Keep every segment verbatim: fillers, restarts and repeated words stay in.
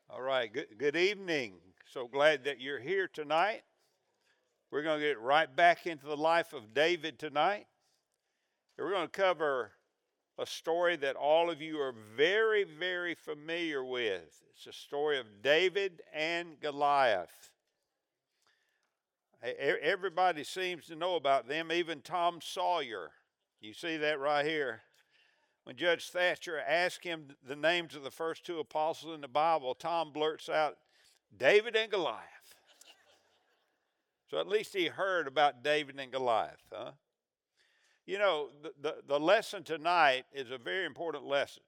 All right, good, good evening. So glad that you're here tonight. We're going to get right back into the life of David tonight. We're going to cover a story that all of you are very, very familiar with. It's a story of David and Goliath. E- e- Everybody seems to know about them, even Tom Sawyer. You see that right here. When Judge Thatcher asked him the names of the first two apostles in the Bible, Tom blurts out, David and Goliath. So at least he heard about David and Goliath, huh? You know, the, the, the lesson tonight is a very important lesson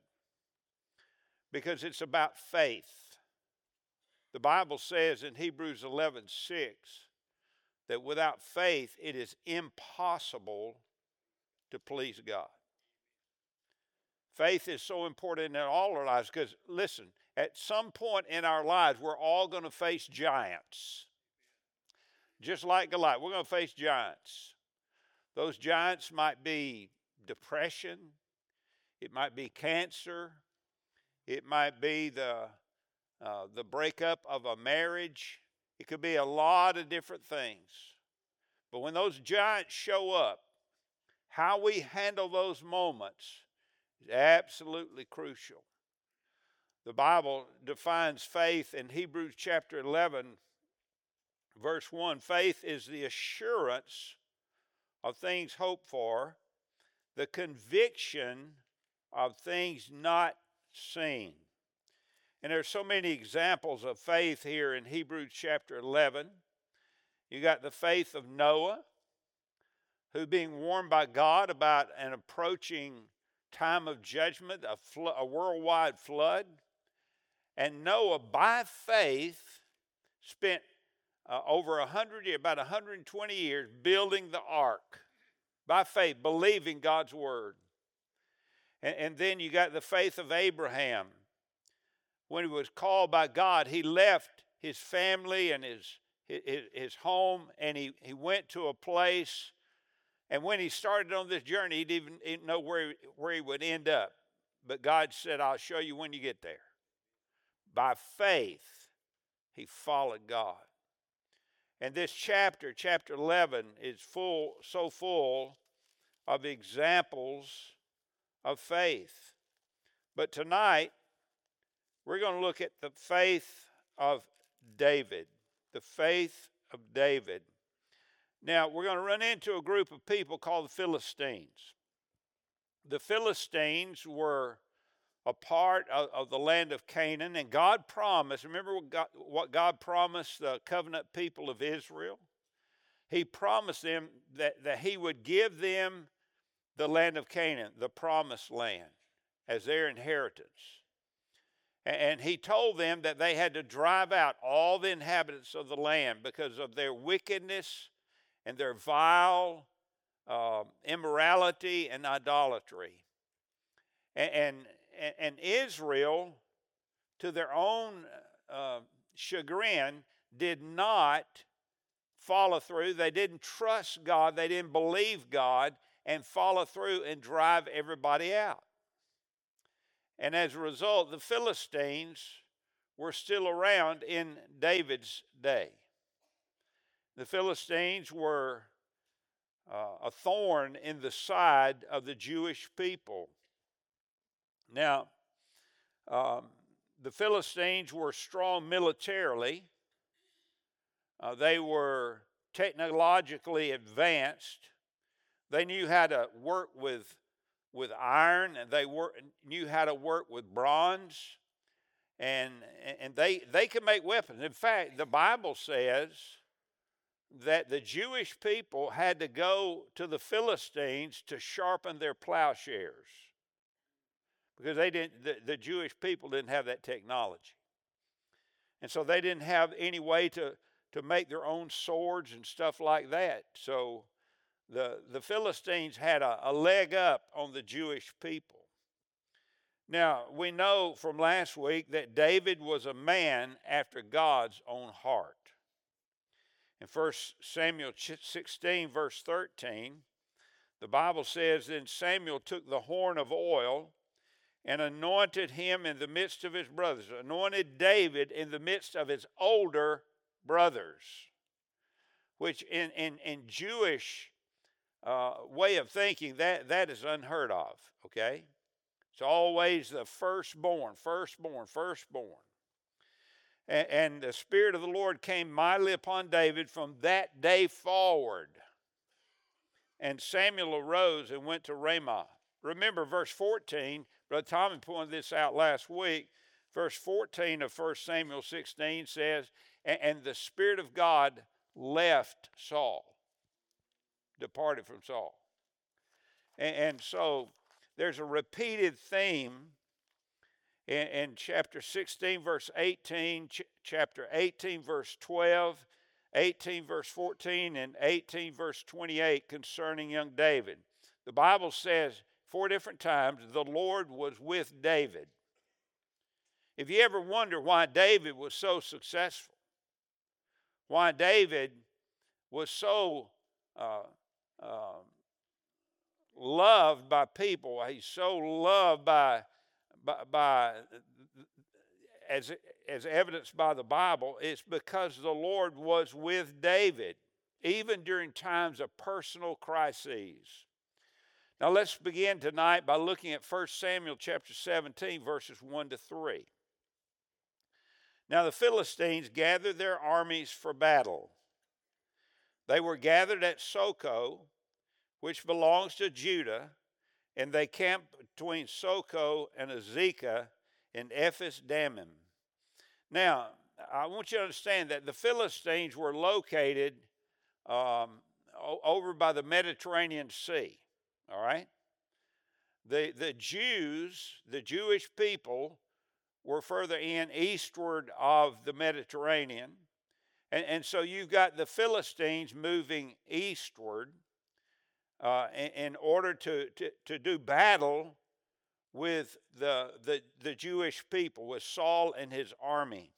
because it's about faith. The Bible says in Hebrews eleven six that without faith it is impossible to please God. Faith is so important in all our lives because, listen, at some point in our lives, we're all going to face giants. Just like Goliath, we're going to face giants. Those giants might be depression, it might be cancer, it might be the, uh, the breakup of a marriage. It could be a lot of different things. But when those giants show up, how we handle those moments is absolutely crucial. The Bible defines faith in Hebrews chapter eleven, verse one. Faith is the assurance of things hoped for, the conviction of things not seen. And there's so many examples of faith here in Hebrews chapter eleven. You got the faith of Noah, who being warned by God about an approaching time of judgment, a, flo- a worldwide flood. And Noah, by faith, spent uh, over one hundred years, about one hundred twenty years, building the ark. By faith, believing God's word. And, and then you got the faith of Abraham. When he was called by God, he left his family and his, his, his home, and he, he went to a place. And when he started on this journey, he didn't even, he didn't know where, where he would end up. But God said, I'll show you when you get there. By faith, he followed God. And this chapter, chapter eleven, is full, so full of examples of faith. But tonight, we're going to look at the faith of David. The faith of David. Now, we're going to run into a group of people called the Philistines. The Philistines were a part of, of the land of Canaan, and God promised, remember what God, what God promised the covenant people of Israel? He promised them that, that he would give them the land of Canaan, the promised land, as their inheritance. And, and he told them that they had to drive out all the inhabitants of the land because of their wickedness and their vile uh, immorality and idolatry. And, and, and Israel, to their own uh, chagrin, did not follow through. They didn't trust God. They didn't believe God and follow through and drive everybody out. And as a result, the Philistines were still around in David's day. The Philistines were uh, a thorn in the side of the Jewish people. Now, um, the Philistines were strong militarily. Uh, they were technologically advanced. They knew how to work with, with iron, and they wor- knew how to work with bronze, and, and they, they could make weapons. In fact, the Bible says that the Jewish people had to go to the Philistines to sharpen their plowshares because they didn't, the, the Jewish people didn't have that technology. And so they didn't have any way to, to make their own swords and stuff like that. So the, the Philistines had a, a leg up on the Jewish people. Now, we know from last week that David was a man after God's own heart. In First Samuel sixteen, verse thirteen, the Bible says, Then Samuel took the horn of oil and anointed him in the midst of his brothers. Anointed David in the midst of his older brothers, which in, in, in Jewish uh, way of thinking, that, that is unheard of, okay? It's always the firstborn, firstborn, firstborn. And, and the Spirit of the Lord came mightily upon David from that day forward. And Samuel arose and went to Ramah. Remember verse fourteen, Brother Tommy pointed this out last week. Verse fourteen of First Samuel sixteen says, and, and the Spirit of God left Saul, departed from Saul. And, and so there's a repeated theme in, in chapter sixteen, verse eighteen, ch- chapter eighteen, verse twelve, eighteen, verse fourteen, and eighteen, verse twenty-eight concerning young David. The Bible says four different times, the Lord was with David. If you ever wonder why David was so successful, why David was so uh, uh, loved by people, he's so loved by, by, by as, as evidenced by the Bible, it's because the Lord was with David, even during times of personal crises. Now let's begin tonight by looking at First Samuel chapter seventeen, verses one to three. Now the Philistines gathered their armies for battle. They were gathered at Soko, which belongs to Judah, and they camped between Soko and Azekah in Ephes Dammim. Now, I want you to understand that the Philistines were located um, o- over by the Mediterranean Sea. All right? The, the Jews, the Jewish people, were further in eastward of the Mediterranean. And, and so you've got the Philistines moving eastward uh, in, in order to, to, to do battle with the, the, the Jewish people, with Saul and his army.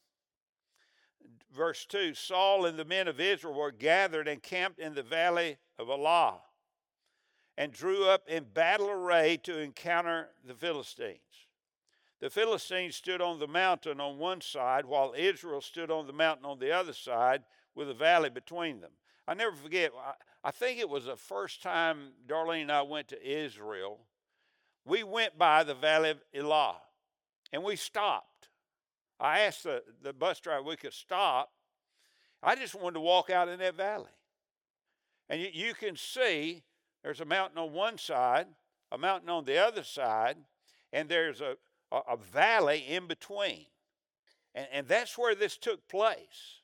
Verse two, Saul and the men of Israel were gathered and camped in the valley of Elah, and drew up in battle array to encounter the Philistines. The Philistines stood on the mountain on one side, while Israel stood on the mountain on the other side, with a valley between them. I never forget, I, I think it was the first time Darlene and I went to Israel. We went by the valley of Elah, and we stopped. I asked the, the bus driver if we could stop. I just wanted to walk out in that valley. And you, you can see there's a mountain on one side, a mountain on the other side, and there's a, a, a valley in between. And, and that's where this took place.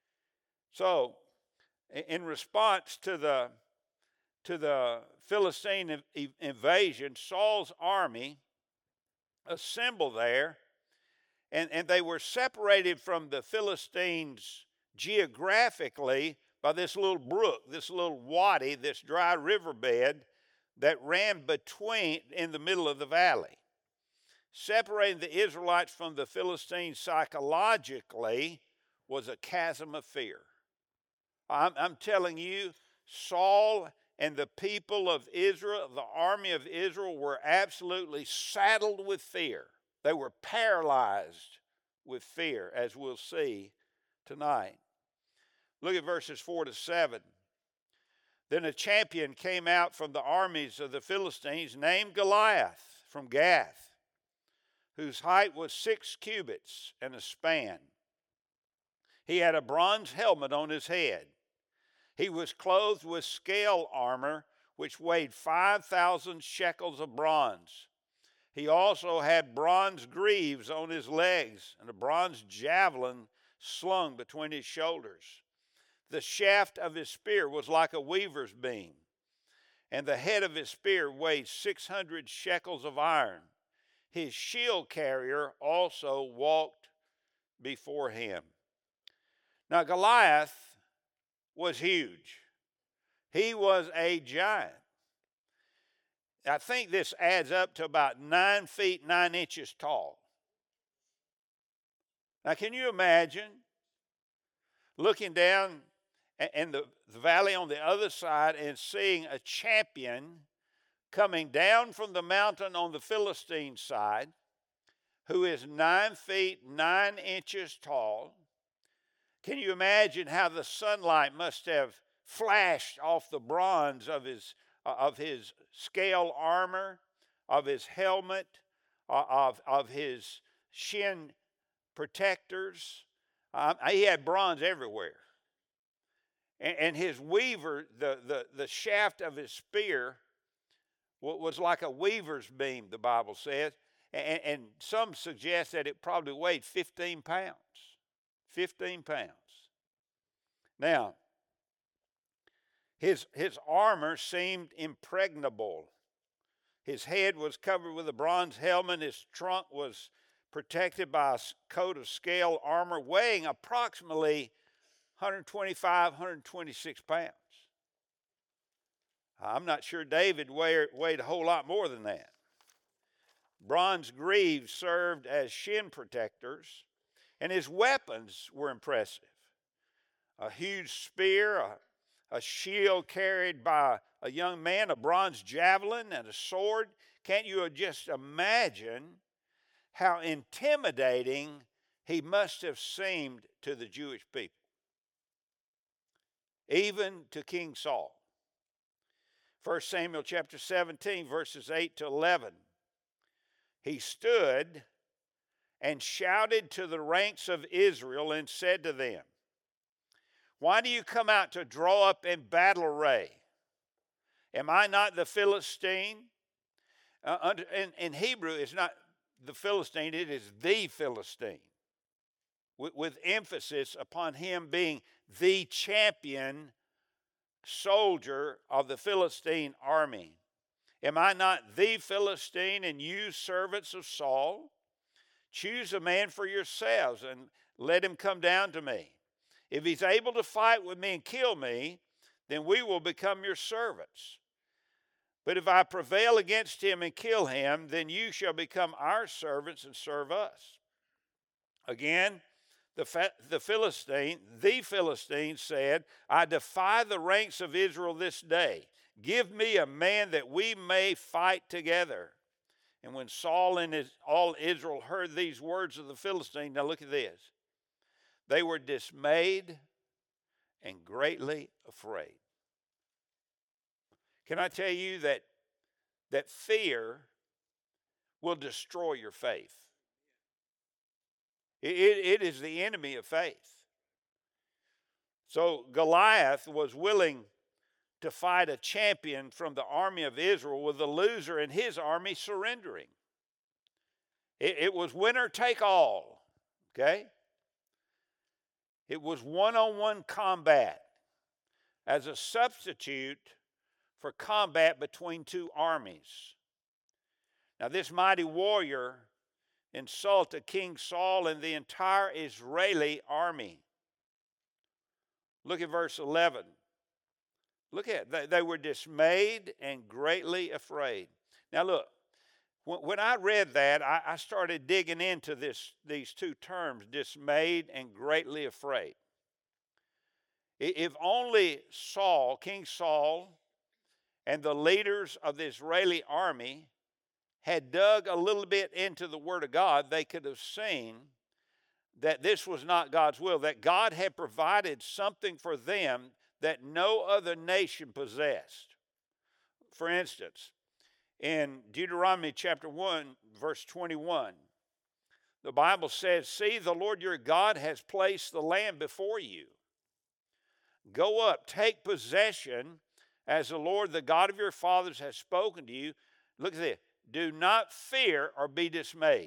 So, in response to the, to the Philistine invasion, Saul's army assembled there, and, and they were separated from the Philistines geographically by this little brook, this little wadi, this dry riverbed that ran between, in the middle of the valley. Separating the Israelites from the Philistines psychologically was a chasm of fear. I'm, I'm telling you, Saul and the people of Israel, the army of Israel, were absolutely saddled with fear. They were paralyzed with fear, as we'll see tonight. Look at verses four to seven. Then a champion came out from the armies of the Philistines named Goliath from Gath, whose height was six cubits and a span. He had a bronze helmet on his head. He was clothed with scale armor, which weighed five thousand shekels of bronze. He also had bronze greaves on his legs and a bronze javelin slung between his shoulders. The shaft of his spear was like a weaver's beam, and the head of his spear weighed six hundred shekels of iron. His shield carrier also walked before him. Now Goliath was huge. He was a giant. I think this adds up to about nine feet, nine inches tall. Now, can you imagine looking down in the, the valley on the other side and seeing a champion coming down from the mountain on the Philistine side, who is nine feet nine inches tall. Can you imagine how the sunlight must have flashed off the bronze of his, uh, of his scale armor, of his helmet, uh, of, of his shin protectors? Um, he had bronze everywhere. And, and his weaver, the, the, the shaft of his spear was like a weaver's beam, the Bible says. And, and some suggest that it probably weighed fifteen pounds. fifteen pounds. Now, his, his armor seemed impregnable. His head was covered with a bronze helmet. His trunk was protected by a coat of scale armor weighing approximately one twenty-five, one twenty-six pounds. I'm not sure David weighed, weighed a whole lot more than that. Bronze greaves served as shin protectors, and his weapons were impressive. A huge spear, a, a shield carried by a young man, a bronze javelin, and a sword. Can't you just imagine how intimidating he must have seemed to the Jewish people, even to King Saul? First Samuel chapter seventeen, verses eight to eleven. He stood and shouted to the ranks of Israel and said to them, "Why do you come out to draw up in battle array? Am I not the Philistine?" Uh, under, in, in Hebrew, it's not the Philistine, it is the Philistine, with, with emphasis upon him being the champion soldier of the Philistine army. Am I not the Philistine, and you servants of Saul? Choose a man for yourselves and let him come down to me. If he's able to fight with me and kill me, then we will become your servants. But if I prevail against him and kill him, then you shall become our servants and serve us. Again, The, the Philistine, the Philistine said, I defy the ranks of Israel this day. Give me a man that we may fight together. And when Saul and his, all Israel heard these words of the Philistine, now look at this. They were dismayed and greatly afraid. Can I tell you that, that fear will destroy your faith? It, it is the enemy of faith. So Goliath was willing to fight a champion from the army of Israel, with the loser in his army surrendering. It, it was winner take all, okay? It was one-on-one combat as a substitute for combat between two armies. Now this mighty warrior insulted King Saul and the entire Israeli army. Look at verse eleven. Look at it. They, they were dismayed and greatly afraid. Now look, when, when I read that, I, I started digging into this, these two terms, dismayed and greatly afraid. If only Saul, King Saul, and the leaders of the Israeli army had dug a little bit into the Word of God, they could have seen that this was not God's will, that God had provided something for them that no other nation possessed. For instance, in Deuteronomy chapter one, verse twenty-one, the Bible says, "See, the Lord your God has placed the land before you. Go up, take possession, as the Lord, the God of your fathers, has spoken to you." Look at this. Do not fear or be dismayed.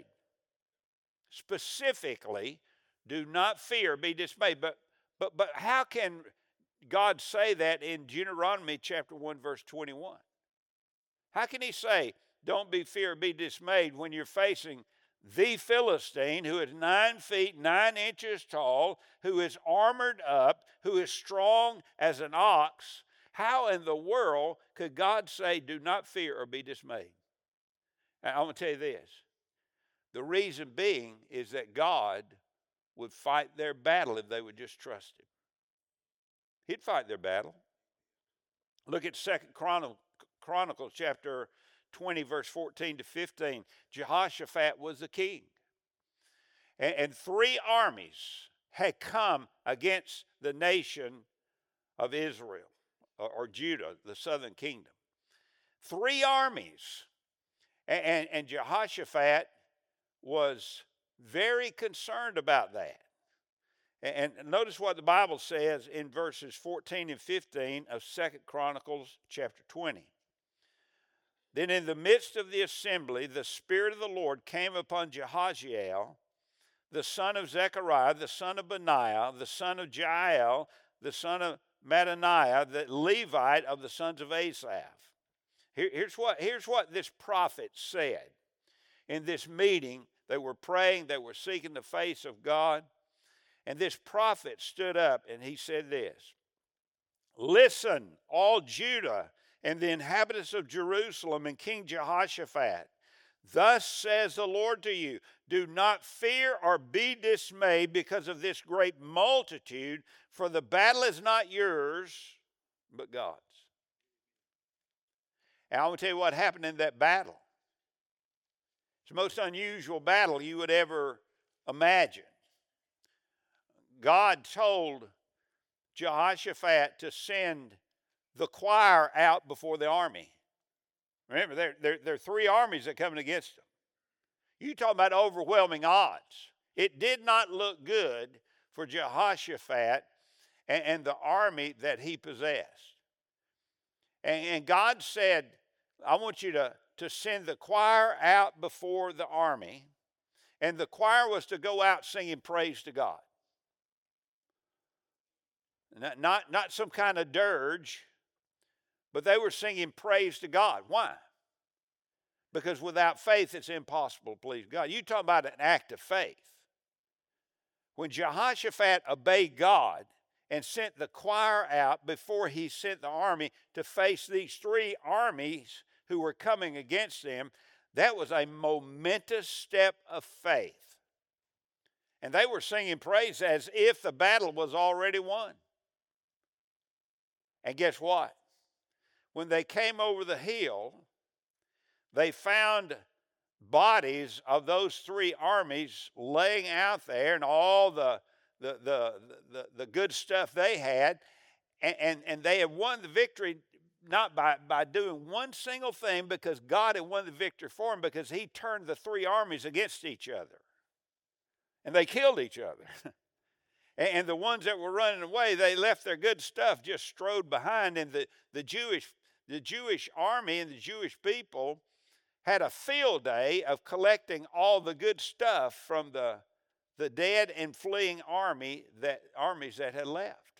Specifically, do not fear or be dismayed. But, but, but how can God say that in Deuteronomy chapter one, verse twenty-one? How can he say, don't be fear or be dismayed, when you're facing the Philistine, who is nine feet, nine inches tall, who is armored up, who is strong as an ox? How in the world could God say, do not fear or be dismayed? And I'm going to tell you this. The reason being is that God would fight their battle if they would just trust him. He'd fight their battle. Look at Second Chronicles chapter twenty, verse fourteen to fifteen, Jehoshaphat was the king. And, and three armies had come against the nation of Israel, or, or Judah, the southern kingdom. Three armies. And, and, and Jehoshaphat was very concerned about that. And, and notice what the Bible says in verses fourteen and fifteen of Second Chronicles chapter twenty. Then in the midst of the assembly, the Spirit of the Lord came upon Jehaziel, the son of Zechariah, the son of Benaiah, the son of Jael, the son of Mattaniah, the Levite of the sons of Asaph. Here, here's what, here's what this prophet said in this meeting. They were praying, they were seeking the face of God. And this prophet stood up and he said this: "Listen, all Judah and the inhabitants of Jerusalem and King Jehoshaphat. Thus says the Lord to you, do not fear or be dismayed because of this great multitude, for the battle is not yours, but God's." And I want to tell you what happened in that battle. It's the most unusual battle you would ever imagine. God told Jehoshaphat to send the choir out before the army. Remember, there, there, there are three armies that are coming against them. You talk about overwhelming odds. It did not look good for Jehoshaphat and, and the army that he possessed. And, and God said, I want you to, to send the choir out before the army. And the choir was to go out singing praise to God. Not, not, not some kind of dirge, but they were singing praise to God. Why? Because without faith, it's impossible to please God. You talk about an act of faith. When Jehoshaphat obeyed God and sent the choir out before he sent the army to face these three armies who were coming against them, that was a momentous step of faith. And they were singing praise as if the battle was already won. And guess what? When they came over the hill, they found bodies of those three armies laying out there and all the, the, the, the, the good stuff they had. And, and, and they had won the victory not by, by doing one single thing, because God had won the victory for them, because he turned the three armies against each other. And they killed each other. And the ones that were running away, they left their good stuff just strode behind. And the, the, Jewish, the Jewish army and the Jewish people had a field day of collecting all the good stuff from the, the dead and fleeing army that, armies that had left.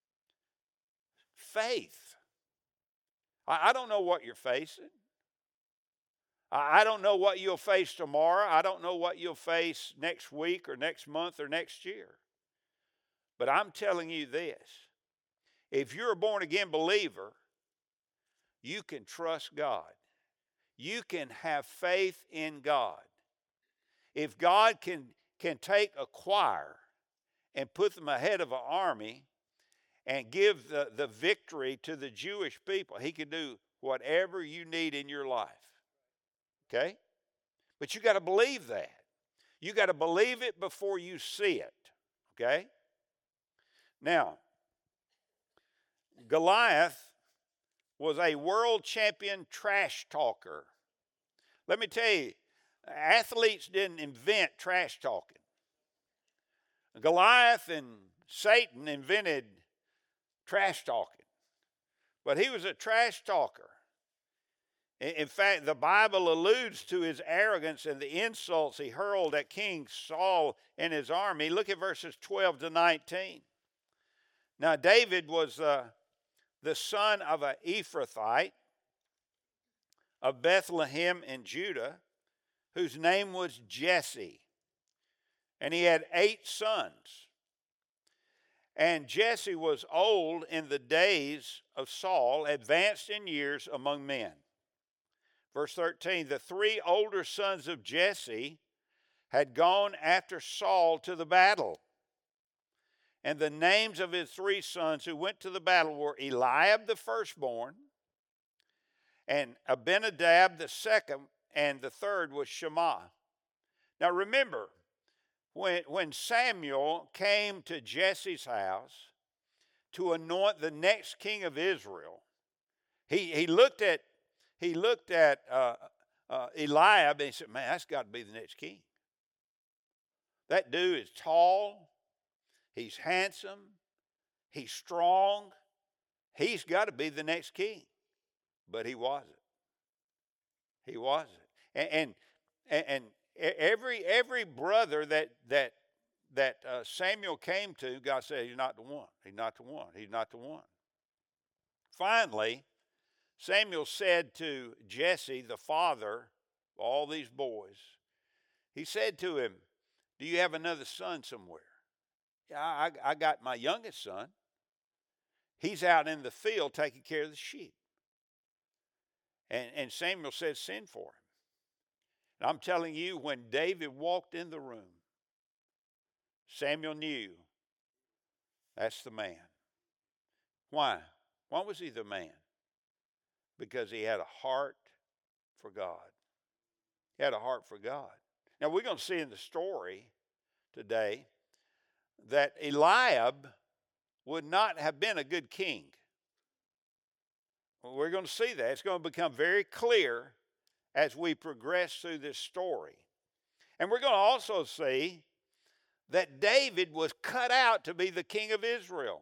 Faith. I, I don't know what you're facing. I, I don't know what you'll face tomorrow. I don't know what you'll face next week or next month or next year. But I'm telling you this, if you're a born-again believer, you can trust God. You can have faith in God. If God can, can take a choir and put them ahead of an army and give the, the victory to the Jewish people, he can do whatever you need in your life. Okay? But you got to believe that. You got to believe it before you see it. Okay? Now, Goliath was a world champion trash talker. Let me tell you, athletes didn't invent trash talking. Goliath and Satan invented trash talking. But he was a trash talker. In fact, the Bible alludes to his arrogance and the insults he hurled at King Saul and his army. Look at verses twelve to nineteen. Now, David was uh, the son of an Ephrathite of Bethlehem in Judah, whose name was Jesse. And he had eight sons. And Jesse was old in the days of Saul, advanced in years among men. Verse thirteen, the three older sons of Jesse had gone after Saul to the battle. And the names of his three sons who went to the battle were Eliab the firstborn, and Abinadab the second, and the third was Shammah. Now remember, when, when Samuel came to Jesse's house to anoint the next king of Israel, he, he looked at, he looked at uh, uh, Eliab and he said, man, that's got to be the next king. That dude is tall, he's handsome, he's strong, he's got to be the next king. But he wasn't. He wasn't. And and, and every every brother that that that uh, Samuel came to, God said, he's not the one. He's not the one. He's not the one. Finally, Samuel said to Jesse, the father of all these boys, he said to him, do you have another son somewhere? Yeah, I, I got my youngest son. He's out in the field taking care of the sheep. And, and Samuel said, send for him. And I'm telling you, when David walked in the room, Samuel knew that's the man. Why? Why was he the man? Because he had a heart for God. He had a heart for God. Now we're going to see in the story today that Eliab would not have been a good king. Well, we're going to see that. It's going to become very clear as we progress through this story. And we're going to also see that David was cut out to be the king of Israel.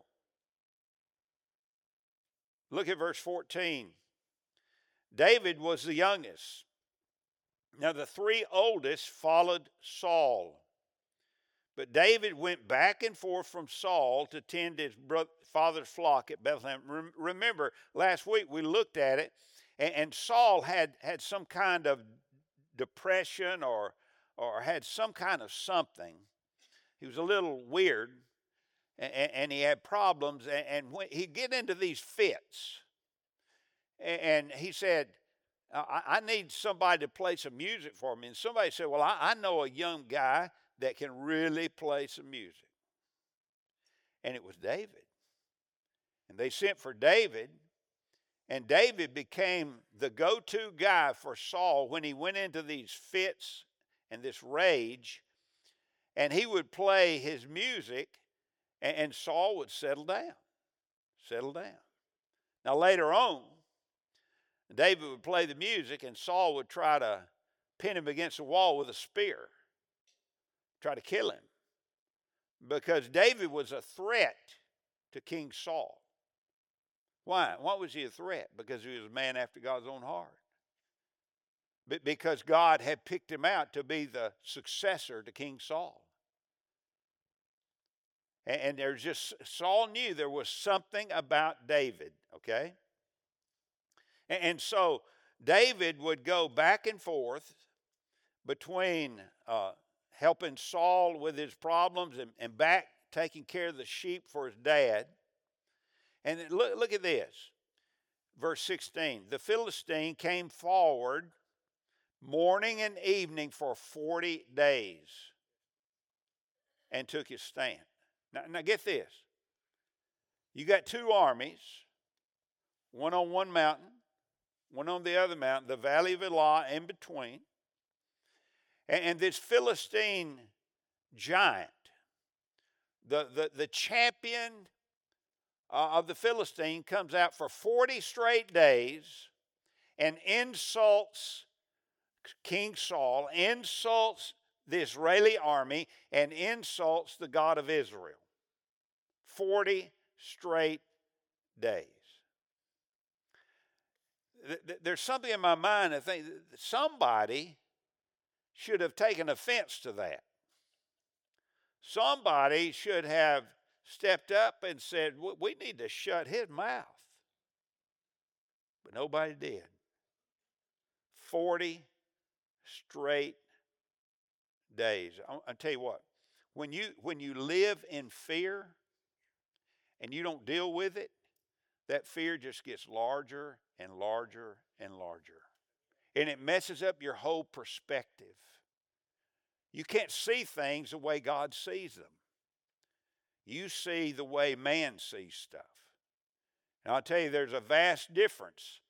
Look at verse fourteen. David was the youngest. Now the three oldest followed Saul. But David went back and forth from Saul to tend his brother, father's flock at Bethlehem. Remember, last week we looked at it, and, and Saul had, had some kind of depression or, or had some kind of something. He was a little weird, and, and he had problems, and, and when he'd get into these fits. And, and he said, I, I need somebody to play some music for me. And somebody said, well, I, I know a young guy that can really play some music. And it was David. And they sent for David, and David became the go-to guy for Saul when he went into these fits and this rage, and he would play his music, and, and Saul would settle down, settle down. Now later on, David would play the music, and Saul would try to pin him against the wall with a spear, try to kill him, because David was a threat to King Saul. Why? Why was he a threat? Because he was a man after God's own heart. But because God had picked him out to be the successor to King Saul. And, and there's just, Saul knew there was something about David, okay? And, and so David would go back and forth between uh, helping Saul with his problems and, and back taking care of the sheep for his dad. And look, look at this, verse sixteen. The Philistine came forward morning and evening for forty days and took his stand. Now, now get this. You got two armies, one on one mountain, one on the other mountain, the valley of Elah in between. And, and this Philistine giant, the, the, the champion Uh, of the Philistine, comes out for forty straight days and insults King Saul, insults the Israeli army, and insults the God of Israel. forty straight days. There's something in my mind, I think somebody should have taken offense to that. Somebody should have stepped up and said, we need to shut his mouth. But nobody did. forty straight days. I'll, I'll tell you what, when you, when you live in fear and you don't deal with it, that fear just gets larger and larger and larger. And it messes up your whole perspective. You can't see things the way God sees them. You see the way man sees stuff. And I'll tell you, there's a vast difference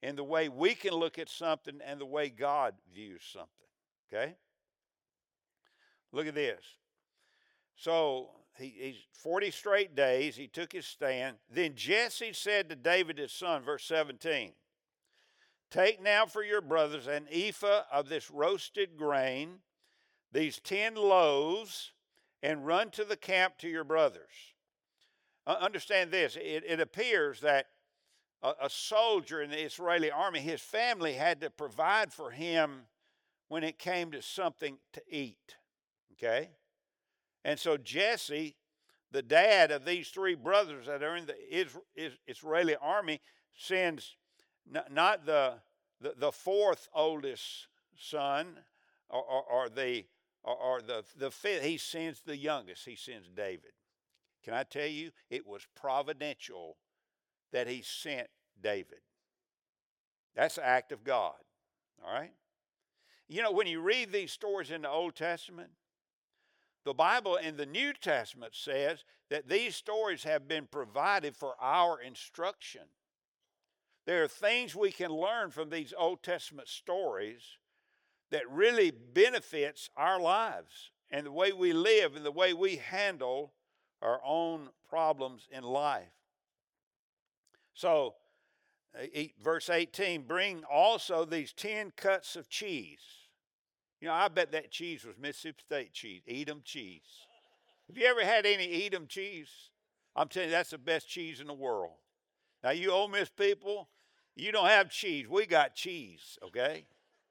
in the way we can look at something and the way God views something. Okay? Look at this. So he, he's forty straight days, he took his stand. Then Jesse said to David his son, verse seventeen, take now for your brothers an ephah of this roasted grain, these ten loaves, and run to the camp to your brothers. Uh, understand this, it, it appears that a, a soldier in the Israeli army, his family had to provide for him when it came to something to eat. Okay? And so Jesse, the dad of these three brothers that are in the Israeli army, sends not the, the, the fourth oldest son or, or, or the or, or the, the fifth, he sends the youngest, he sends David. Can I tell you, it was providential that he sent David. That's an act of God, all right? You know, when you read these stories in the Old Testament, the Bible in the New Testament says that these stories have been provided for our instruction. There are things we can learn from these Old Testament stories that really benefits our lives and the way we live and the way we handle our own problems in life. So, verse eighteen, bring also these ten cuts of cheese. You know, I bet that cheese was Mississippi State cheese, Edam cheese. Have you ever had any Edam cheese? I'm telling you, that's the best cheese in the world. Now, you Ole Miss people, you don't have cheese. We got cheese, okay?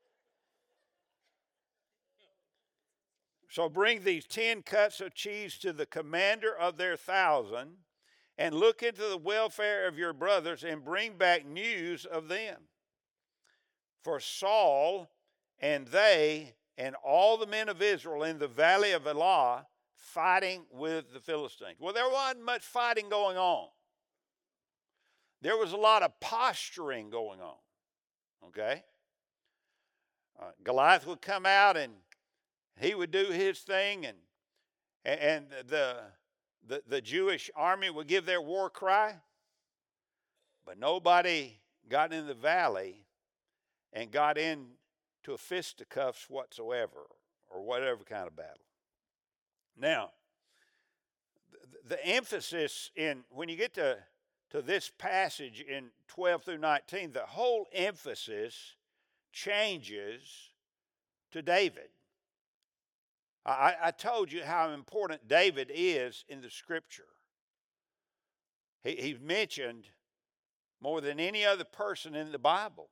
So bring these ten cuts of cheese to the commander of their thousand, and look into the welfare of your brothers, and bring back news of them. For Saul and they and all the men of Israel in the valley of Elah fighting with the Philistines. Well, there wasn't much fighting going on. There was a lot of posturing going on. Okay? Uh, Goliath would come out and he would do his thing, and and the, the, the Jewish army would give their war cry, but nobody got in the valley and got into a fisticuffs whatsoever, or whatever kind of battle. Now, the, the emphasis in, when you get to, to this passage in twelve through nineteen, the whole emphasis changes to David. I, I told you how important David is in the Scripture. He, he's mentioned more than any other person in the Bible.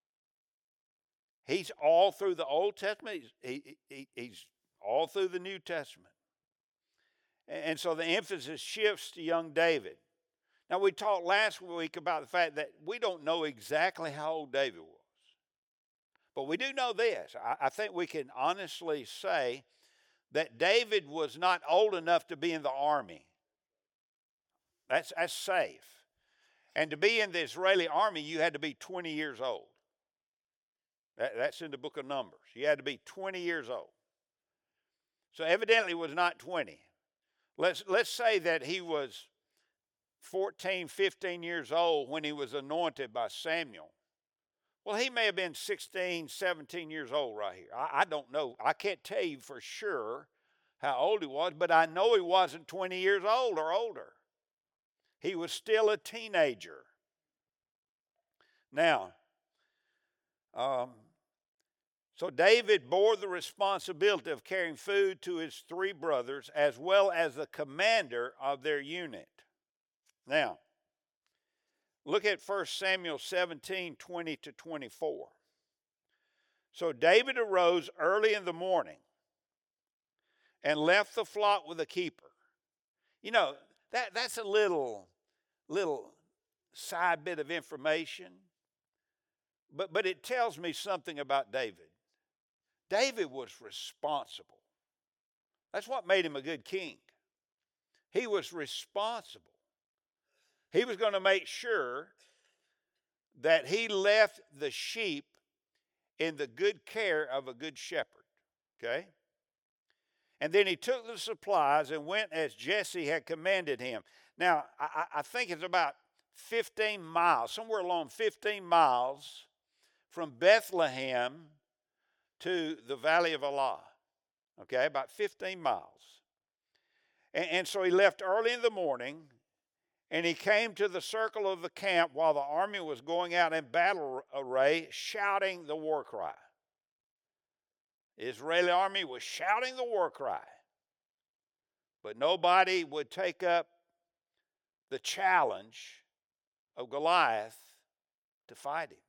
He's all through the Old Testament. He's, he, he, he's all through the New Testament. And, and so the emphasis shifts to young David. Now, we talked last week about the fact that we don't know exactly how old David was. But we do know this. I, I think we can honestly say that David was not old enough to be in the army. That's, that's safe. And to be in the Israeli army, you had to be twenty years old. That, that's in the book of Numbers. You had to be twenty years old. So evidently he was not twenty. Let's, let's say that he was fourteen, fifteen years old when he was anointed by Samuel. Well, he may have been sixteen, seventeen years old right here. I, I don't know. I can't tell you for sure how old he was, but I know he wasn't twenty years old or older. He was still a teenager. Now, um, so David bore the responsibility of carrying food to his three brothers as well as the commander of their unit. Now, look at First Samuel seventeen, twenty to twenty-four. So David arose early in the morning and left the flock with a keeper. You know, that, that's a little, little side bit of information, but, but it tells me something about David. David was responsible. That's what made him a good king. He was responsible. He was going to make sure that he left the sheep in the good care of a good shepherd. Okay? And then he took the supplies and went as Jesse had commanded him. Now, I, I think it's about fifteen miles, somewhere along fifteen miles from Bethlehem to the Valley of Elah. Okay, about fifteen miles. And, and so he left early in the morning, and he came to the circle of the camp while the army was going out in battle array, shouting the war cry. The Israeli army was shouting the war cry. But nobody would take up the challenge of Goliath to fight him.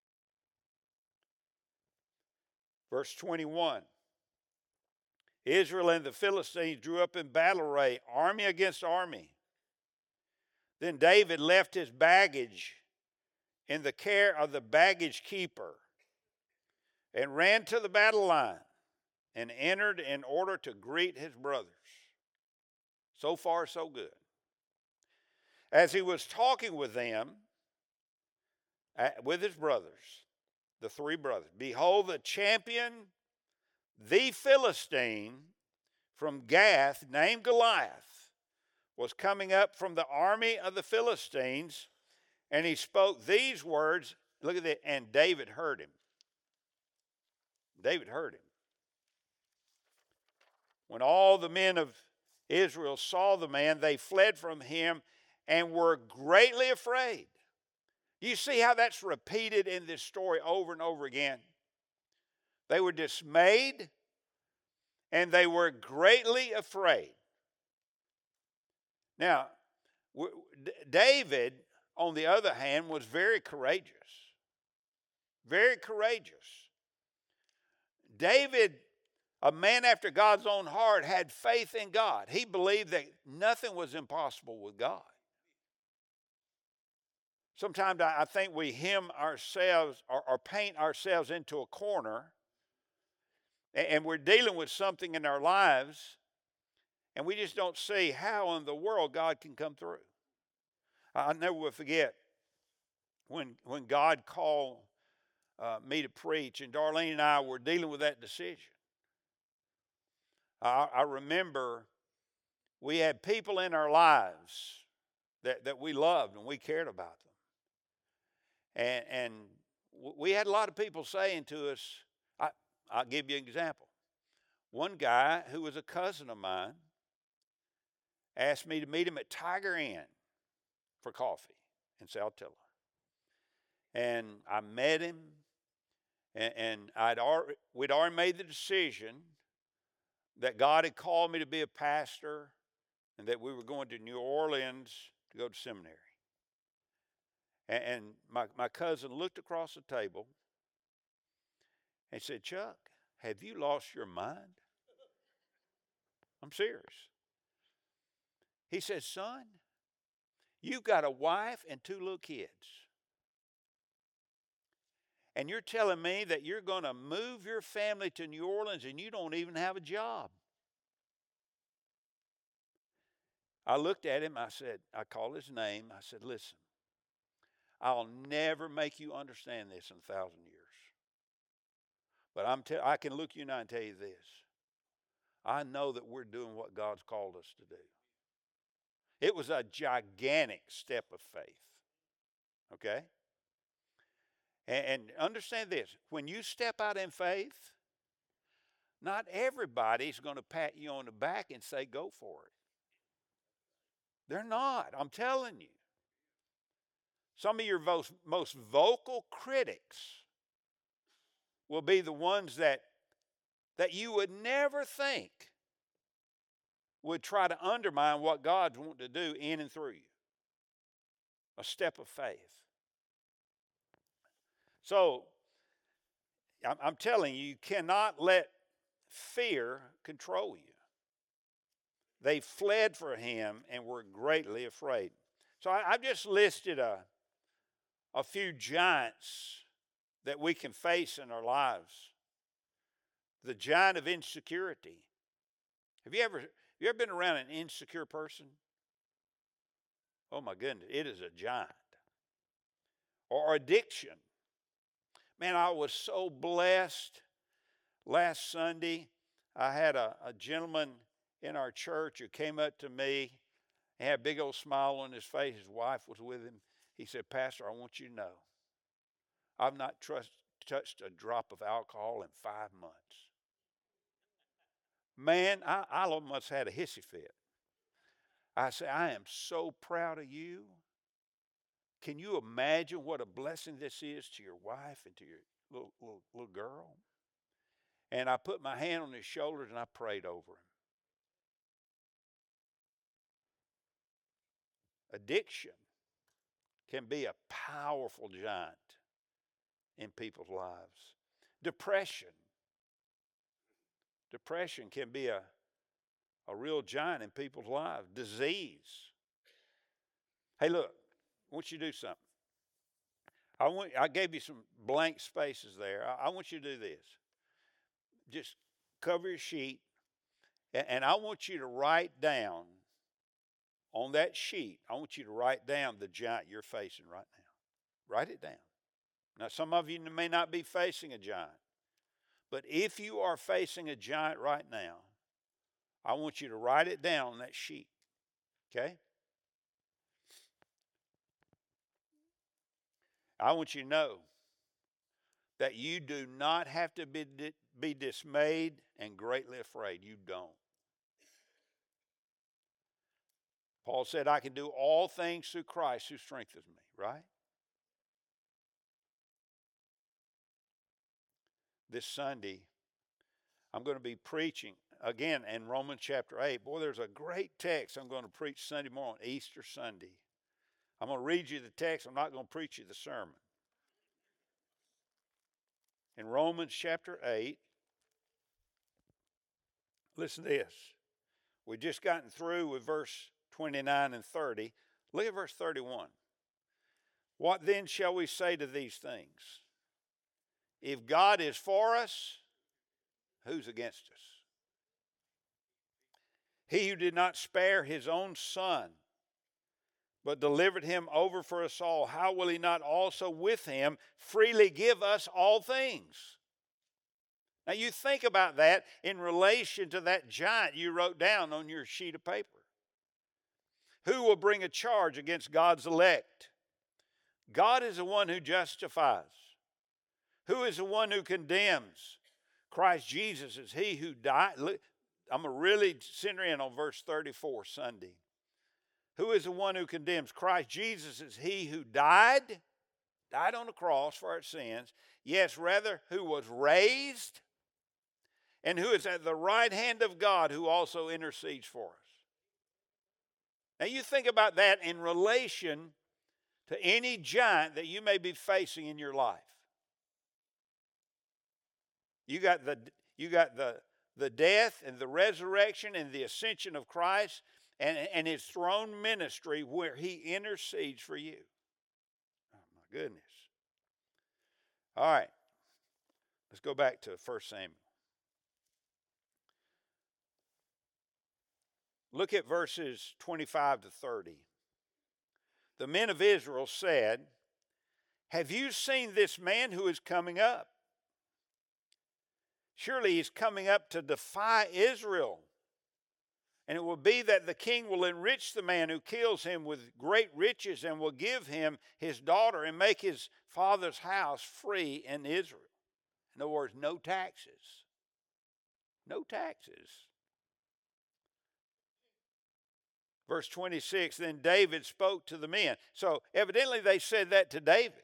Verse twenty-one. Israel and the Philistines drew up in battle array, army against army. Then David left his baggage in the care of the baggage keeper and ran to the battle line and entered in order to greet his brothers. So far, so good. As he was talking with them, with his brothers, the three brothers, behold, the champion, the Philistine from Gath, named Goliath, was coming up from the army of the Philistines, and he spoke these words. Look at that. And David heard him. David heard him. When all the men of Israel saw the man, they fled from him and were greatly afraid. You see how that's repeated in this story over and over again? They were dismayed and they were greatly afraid. Now, David, on the other hand, was very courageous. Very courageous. David, a man after God's own heart, had faith in God. He believed that nothing was impossible with God. Sometimes I think we hem ourselves or, or paint ourselves into a corner, and we're dealing with something in our lives, and we just don't see how in the world God can come through. I never will forget when, when God called uh, me to preach, and Darlene and I were dealing with that decision. I, I remember we had people in our lives that, that we loved and we cared about them. And, and we had a lot of people saying to us, I, I'll give you an example. One guy who was a cousin of mine asked me to meet him at Tiger Inn for coffee in Saltillo. And I met him, and, and I'd already, we'd already made the decision that God had called me to be a pastor and that we were going to New Orleans to go to seminary. And, and my, my cousin looked across the table and said, Chuck, have you lost your mind? I'm serious. He said, son, you've got a wife and two little kids. And you're telling me that you're going to move your family to New Orleans and you don't even have a job. I looked at him. I said, I called his name. I said, listen, I'll never make you understand this in a thousand years. But I'm te- I can look you now and tell you this. I know that we're doing what God's called us to do. It was a gigantic step of faith. Okay? And, and understand this. When you step out in faith, not everybody's going to pat you on the back and say, go for it. They're not. I'm telling you. Some of your most, most vocal critics will be the ones that, that you would never think would try to undermine what God's wanting to do in and through you. A step of faith. So, I'm, I'm telling you, you cannot let fear control you. They fled for him and were greatly afraid. So I, I've just listed a, a few giants that we can face in our lives. The giant of insecurity. Have you ever, have you ever been around an insecure person? Oh my goodness, it is a giant. Or addiction. Man, I was so blessed last Sunday. I had a, a gentleman in our church who came up to me. He had a big old smile on his face. His wife was with him. He said, Pastor, I want you to know, I've not trust, touched a drop of alcohol in five months. Man, I, I almost had a hissy fit. I said, I am so proud of you. Can you imagine what a blessing this is to your wife and to your little, little, little girl? And I put my hand on his shoulders and I prayed over him. Addiction can be a powerful giant in people's lives. Depression. Depression can be a, a real giant in people's lives. Disease. Hey, look, I want you to do something. I want I gave you some blank spaces there. I, I want you to do this. Just cover your sheet, and, and I want you to write down on that sheet, I want you to write down the giant you're facing right now. Write it down. Now, some of you may not be facing a giant, but if you are facing a giant right now, I want you to write it down on that sheet, okay? I want you to know that you do not have to be, be dismayed and greatly afraid. You don't. Paul said, I can do all things through Christ who strengthens me, right? This Sunday, I'm going to be preaching again in Romans chapter eight. Boy, there's a great text I'm going to preach Sunday morning, Easter Sunday. I'm going to read you the text. I'm not going to preach you the sermon. In Romans chapter eight, listen to this. We've just gotten through with verse twenty-nine and thirty. Look at verse thirty-one. What then shall we say to these things? If God is for us, who's against us? He who did not spare his own son, but delivered him over for us all, how will he not also with him freely give us all things? Now you think about that in relation to that giant you wrote down on your sheet of paper. Who will bring a charge against God's elect? God is the one who justifies. Who is the one who condemns? Christ Jesus is he who died. Look, I'm going to really center in on verse thirty-four Sunday. Who is the one who condemns? Christ Jesus is he who died, died on the cross for our sins. Yes, rather, who was raised, and who is at the right hand of God, who also intercedes for us. Now you think about that in relation to any giant that you may be facing in your life. You got the you got the, the death and the resurrection and the ascension of Christ and, and his throne ministry where he intercedes for you. Oh my goodness. All right. Let's go back to First Samuel. Look at verses twenty-five to thirty. The men of Israel said, have you seen this man who is coming up? Surely he's coming up to defy Israel. And it will be that the king will enrich the man who kills him with great riches and will give him his daughter and make his father's house free in Israel. In other words, no taxes. No taxes. Verse twenty-six, then David spoke to the men. So evidently they said that to David.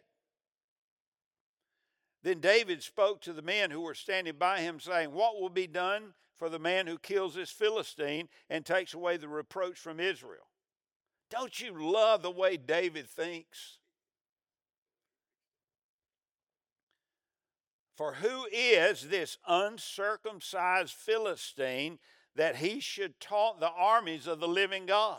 Then David spoke to the men who were standing by him, saying, what will be done for the man who kills this Philistine and takes away the reproach from Israel? Don't you love the way David thinks? For who is this uncircumcised Philistine that he should taunt the armies of the living God?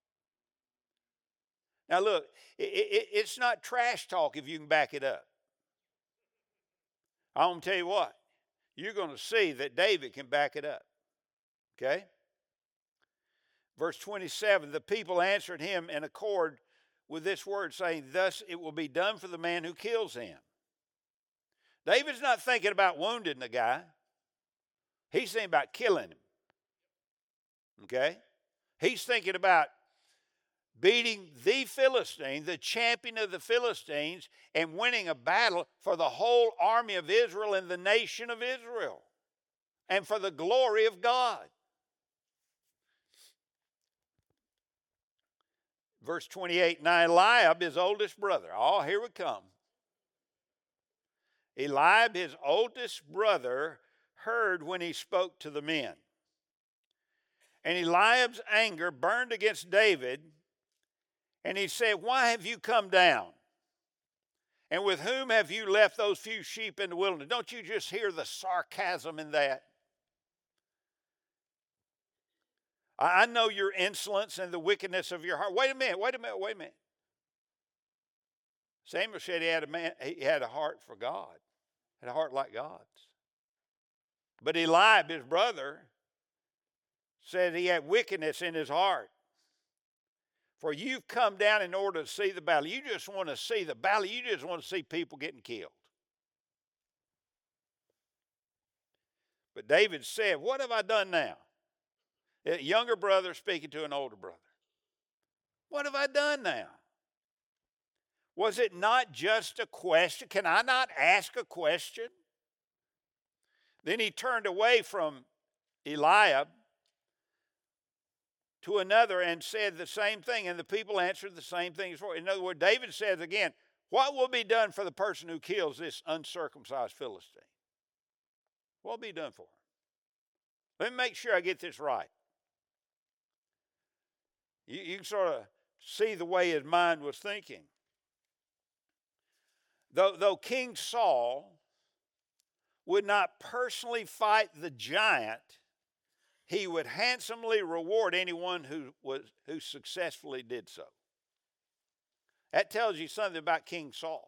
Now look, it, it, it's not trash talk if you can back it up. I'm going to tell you what, you're going to see that David can back it up. Okay? Verse twenty-seven, the people answered him in accord with this word, saying, thus it will be done for the man who kills him. David's not thinking about wounding the guy. He's thinking about killing him. Okay? He's thinking about beating the Philistine, the champion of the Philistines, and winning a battle for the whole army of Israel and the nation of Israel, and for the glory of God. Verse twenty-eight, now Eliab, his oldest brother. Oh, here we come. Eliab, his oldest brother, heard when he spoke to the men. And Eliab's anger burned against David, and he said, why have you come down? And with whom have you left those few sheep in the wilderness? Don't you just hear the sarcasm in that? I know your insolence and the wickedness of your heart. Wait a minute, wait a minute, wait a minute. Samuel said he had a man, he had a heart for God, had a heart like God's. But Eliab, his brother, said he had wickedness in his heart. For you've come down in order to see the battle. You just want to see the battle. You just want to see people getting killed. But David said, what have I done now? A younger brother speaking to an older brother. What have I done now? Was it not just a question? Can I not ask a question? Then he turned away from Eliab to another and said the same thing, and the people answered the same thing. In other words, David says again, what will be done for the person who kills this uncircumcised Philistine? What will be done for him? Let me make sure I get this right. You, you can sort of see the way his mind was thinking. Though, though King Saul would not personally fight the giant, he would handsomely reward anyone who was who successfully did so. That tells you something about King Saul.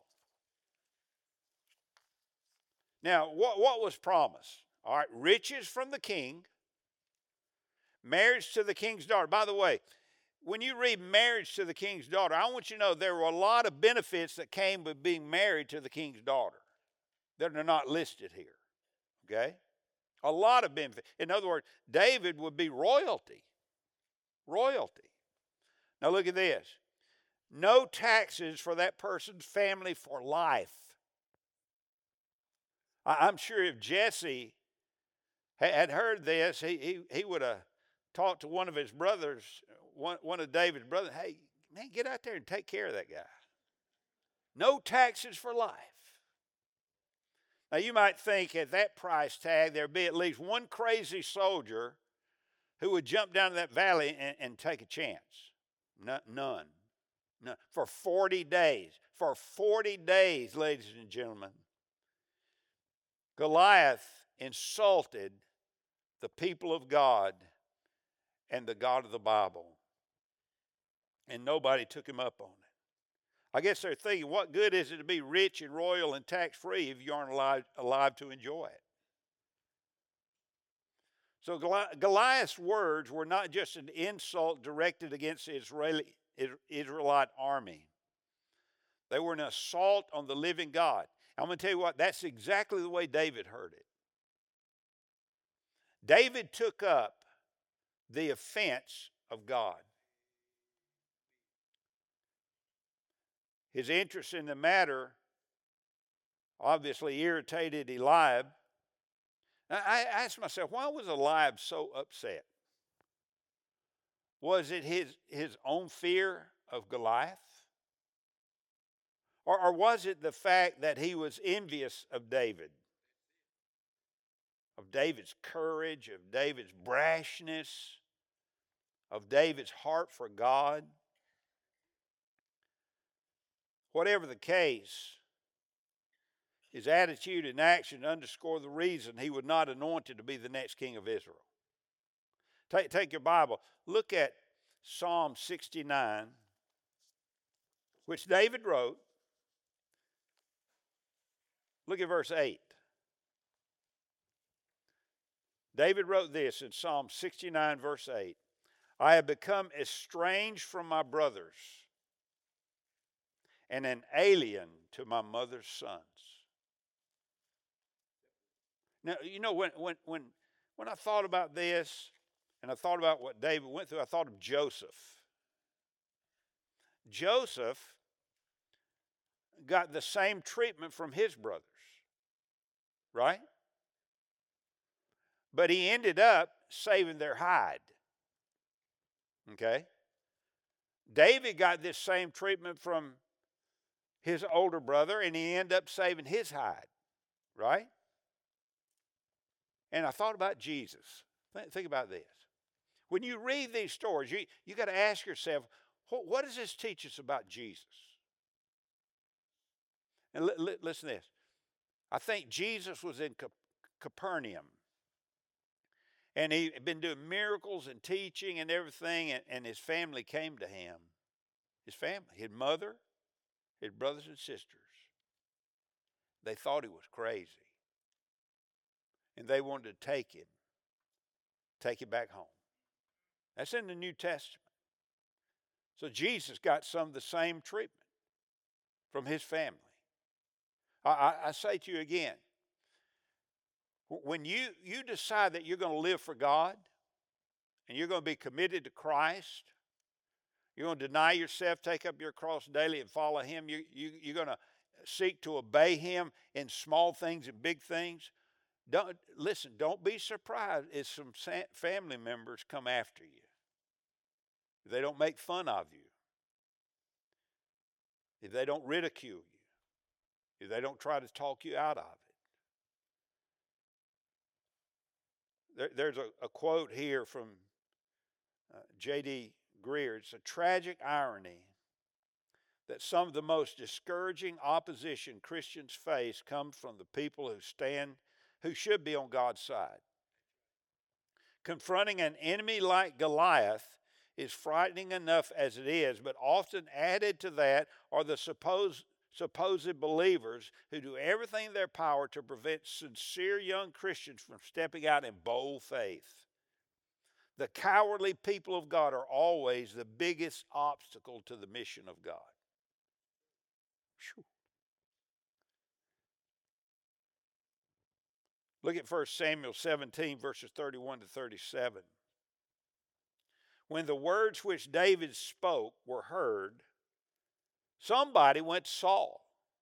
Now, what, what was promised? All right, riches from the king, marriage to the king's daughter. By the way, when you read marriage to the king's daughter, I want you to know there were a lot of benefits that came with being married to the king's daughter that are not listed here. Okay? A lot of benefits. In other words, David would be royalty. Royalty. Now look at this. No taxes for that person's family for life. I'm sure if Jesse had heard this, he, he, he would have talked to one of his brothers, one, one of David's brothers, hey, man, get out there and take care of that guy. No taxes for life. Now, you might think at that price tag there'd be at least one crazy soldier who would jump down to that valley and, and take a chance. No, none. None. For forty days. For forty days, ladies and gentlemen, Goliath insulted the people of God and the God of the Bible. And nobody took him up on it. I guess they're thinking, what good is it to be rich and royal and tax-free if you aren't alive, alive to enjoy it? So Goliath's words were not just an insult directed against the Israeli, Israelite army. They were an assault on the living God. I'm going to tell you what, that's exactly the way David heard it. David took up the offense of God. His interest in the matter obviously irritated Eliab. Now, I asked myself, why was Eliab so upset? Was it his, his own fear of Goliath? Or, or was it the fact that he was envious of David? Of David's courage, of David's brashness, of David's heart for God? Whatever the case, his attitude and action underscore the reason he was not anointed to be the next king of Israel. Take, take your Bible. Look at Psalm sixty-nine, which David wrote. Look at verse eight. David wrote this in Psalm sixty-nine, verse eight. I have become estranged from my brothers and an alien to my mother's sons. Now, you know, when, when, when, when I thought about this, and I thought about what David went through, I thought of Joseph. Joseph got the same treatment from his brothers, right? But he ended up saving their hide. Okay? David got this same treatment from his older brother, and he ended up saving his hide, right? And I thought about Jesus. Think, think about this. When you read these stories, you, you got to ask yourself, what, what does this teach us about Jesus? And li, li, listen to this. I think Jesus was in Cap- Capernaum. And he had been doing miracles and teaching and everything, and, and his family came to him. His family, his mother, his brothers and sisters. They thought he was crazy. And they wanted to take him, take him back home. That's in the New Testament. So Jesus got some of the same treatment from his family. I, I, I say to you again, when you, you decide that you're going to live for God and you're going to be committed to Christ, you're going to deny yourself, take up your cross daily and follow him, you, you, you're going to seek to obey him in small things and big things. Don't, listen, don't be surprised if some family members come after you. If they don't make fun of you. If they don't ridicule you. If they don't try to talk you out of it. There, there's a, a quote here from uh, J D Greer. It's a tragic irony that some of the most discouraging opposition Christians face comes from the people who stand, who should be on God's side. Confronting an enemy like Goliath is frightening enough as it is, but often added to that are the supposed supposed believers who do everything in their power to prevent sincere young Christians from stepping out in bold faith. The cowardly people of God are always the biggest obstacle to the mission of God. Whew. Look at First Samuel seventeen, verses thirty-one to thirty-seven. When the words which David spoke were heard, somebody went to Saul.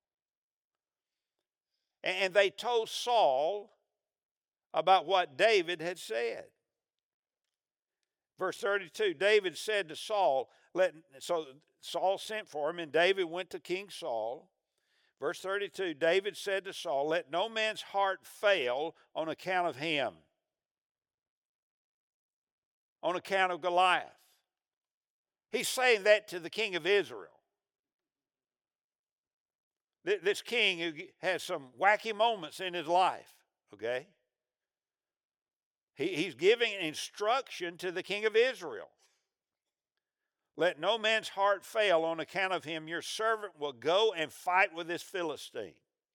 And they told Saul about what David had said. Verse thirty-two, David said to Saul, let, so Saul sent for him, and David went to King Saul. Verse thirty-two, David said to Saul, let no man's heart fail on account of him, on account of Goliath. He's saying that to the king of Israel. This king who has some wacky moments in his life, okay? He, he's giving instruction to the king of Israel. Let no man's heart fail on account of him. Your servant will go and fight with this Philistine.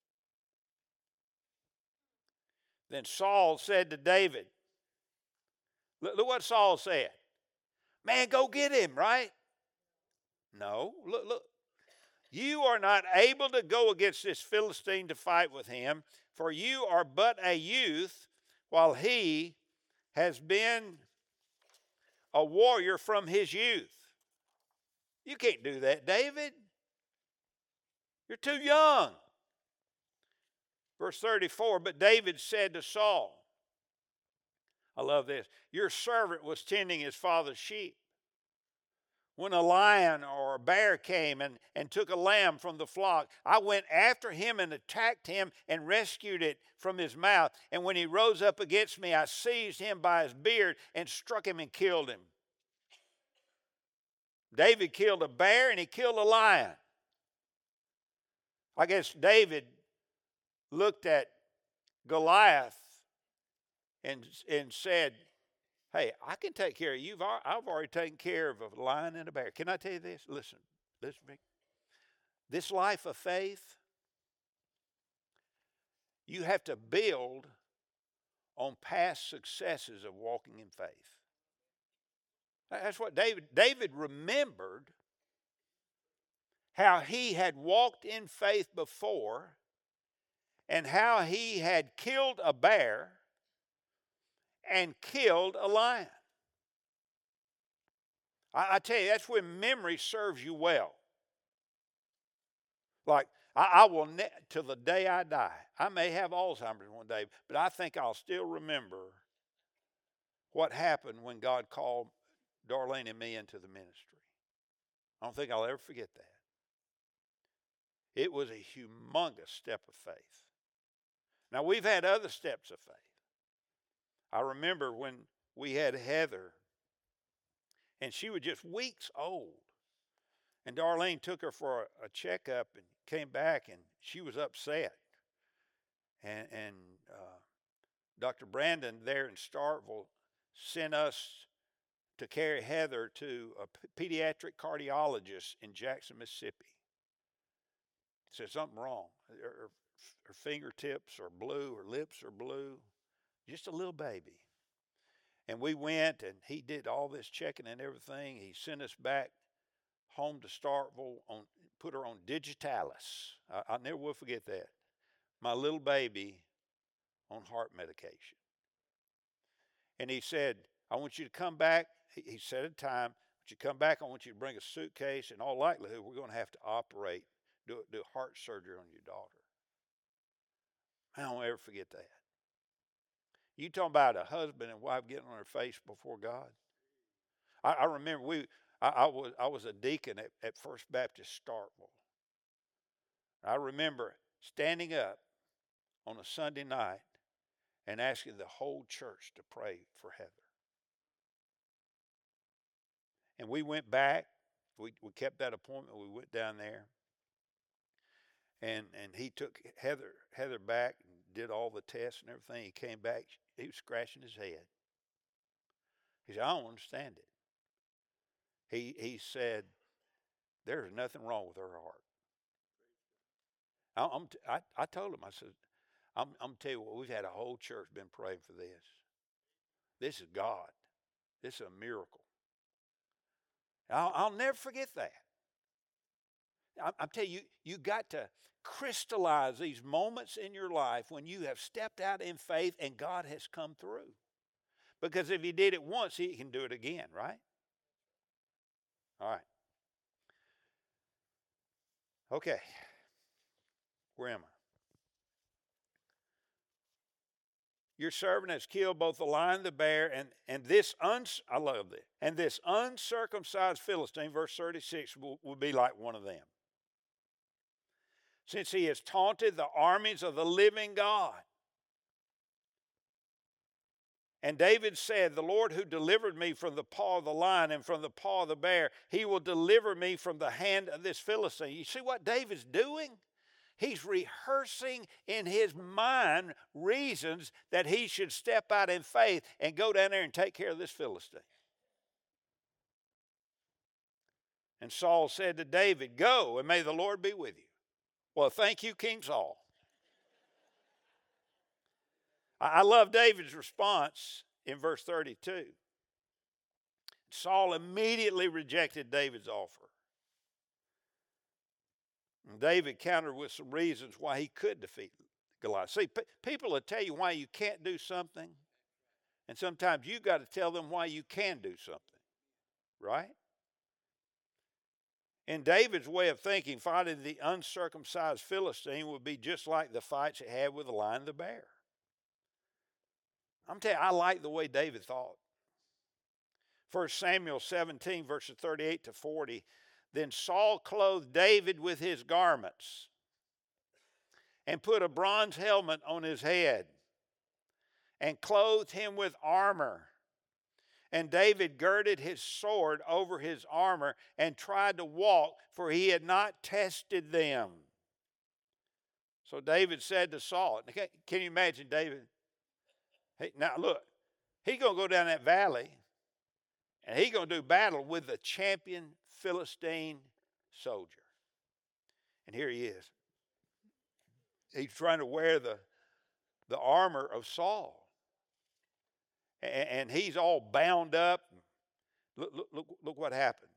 Then Saul said to David, look, look what Saul said. Man, go get him, right? No, look, look. You are not able to go against this Philistine to fight with him, for you are but a youth, while he has been a warrior from his youth. You can't do that, David. You're too young. Verse thirty-four, but David said to Saul, I love this, your servant was tending his father's sheep. When a lion or a bear came and, and took a lamb from the flock, I went after him and attacked him and rescued it from his mouth. And when he rose up against me, I seized him by his beard and struck him and killed him. David killed a bear and he killed a lion. I guess David looked at Goliath and, and said, hey, I can take care of you. I've already taken care of a lion and a bear. Can I tell you this? Listen, listen to me. This life of faith, you have to build on past successes of walking in faith. That's what David, David remembered how he had walked in faith before and how he had killed a bear and killed a lion. I, I tell you, that's when memory serves you well. Like, I, I will, ne- till the day I die, I may have Alzheimer's one day, but I think I'll still remember what happened when God called Darlene and me into the ministry. I don't think I'll ever forget that. It was a humongous step of faith. Now, we've had other steps of faith. I remember when we had Heather, and she was just weeks old. And Darlene took her for a, a checkup and came back, and she was upset. And, and uh, Doctor Brandon there in Starkville sent us to carry Heather to a pediatric cardiologist in Jackson, Mississippi. Said something wrong. Her, her fingertips are blue, her lips are blue. Just a little baby. And we went, and he did all this checking and everything. He sent us back home to Starkville, on, put her on digitalis. I, I never will forget that. My little baby on heart medication. And he said, I want you to come back. He, he set a time. When you come back, I want you to bring a suitcase. In all likelihood, we're going to have to operate, do, do heart surgery on your daughter. I don't ever forget that. You talking about a husband and wife getting on their face before God? I, I remember we. I, I was I was a deacon at, at First Baptist Starkville. I remember standing up on a Sunday night and asking the whole church to pray for Heather. And we went back. We we kept that appointment. We went down there, and and he took Heather Heather back and did all the tests and everything. He came back. He was scratching his head. He said, I don't understand it. He he said, there's nothing wrong with her heart. I, I'm t- I, I told him, I said, I'm, I'm tell you what, we've had a whole church been praying for this. This is God. This is a miracle. I'll, I'll never forget that. I, I'm telling you, you got to crystallize these moments in your life when you have stepped out in faith and God has come through. Because if he did it once, he can do it again, right? All right. Okay. Where am I? Your servant has killed both the lion and the bear, and, and this, uns, I love this, and this uncircumcised Philistine, verse thirty-six, will, will be like one of them. Since he has taunted the armies of the living God. And David said, the Lord who delivered me from the paw of the lion and from the paw of the bear, he will deliver me from the hand of this Philistine. You see what David's doing? He's rehearsing in his mind reasons that he should step out in faith and go down there and take care of this Philistine. And Saul said to David, go, and may the Lord be with you. Well, thank you, King Saul. I love David's response in verse thirty-two. Saul immediately rejected David's offer. And David countered with some reasons why he could defeat Goliath. See, p- people will tell you why you can't do something, and sometimes you've got to tell them why you can do something, right? In David's way of thinking, fighting the uncircumcised Philistine would be just like the fights he had with the lion and the bear. I'm telling you, I like the way David thought. First Samuel seventeen, verses thirty-eight to forty. Then Saul clothed David with his garments and put a bronze helmet on his head and clothed him with armor. And David girded his sword over his armor and tried to walk, for he had not tested them. So David said to Saul, can you imagine David? Hey, now look, he's going to go down that valley and he's going to do battle with the champion Philistine soldier. And here he is. He's trying to wear the, the armor of Saul. And, and he's all bound up. Look, look, look, look what happened.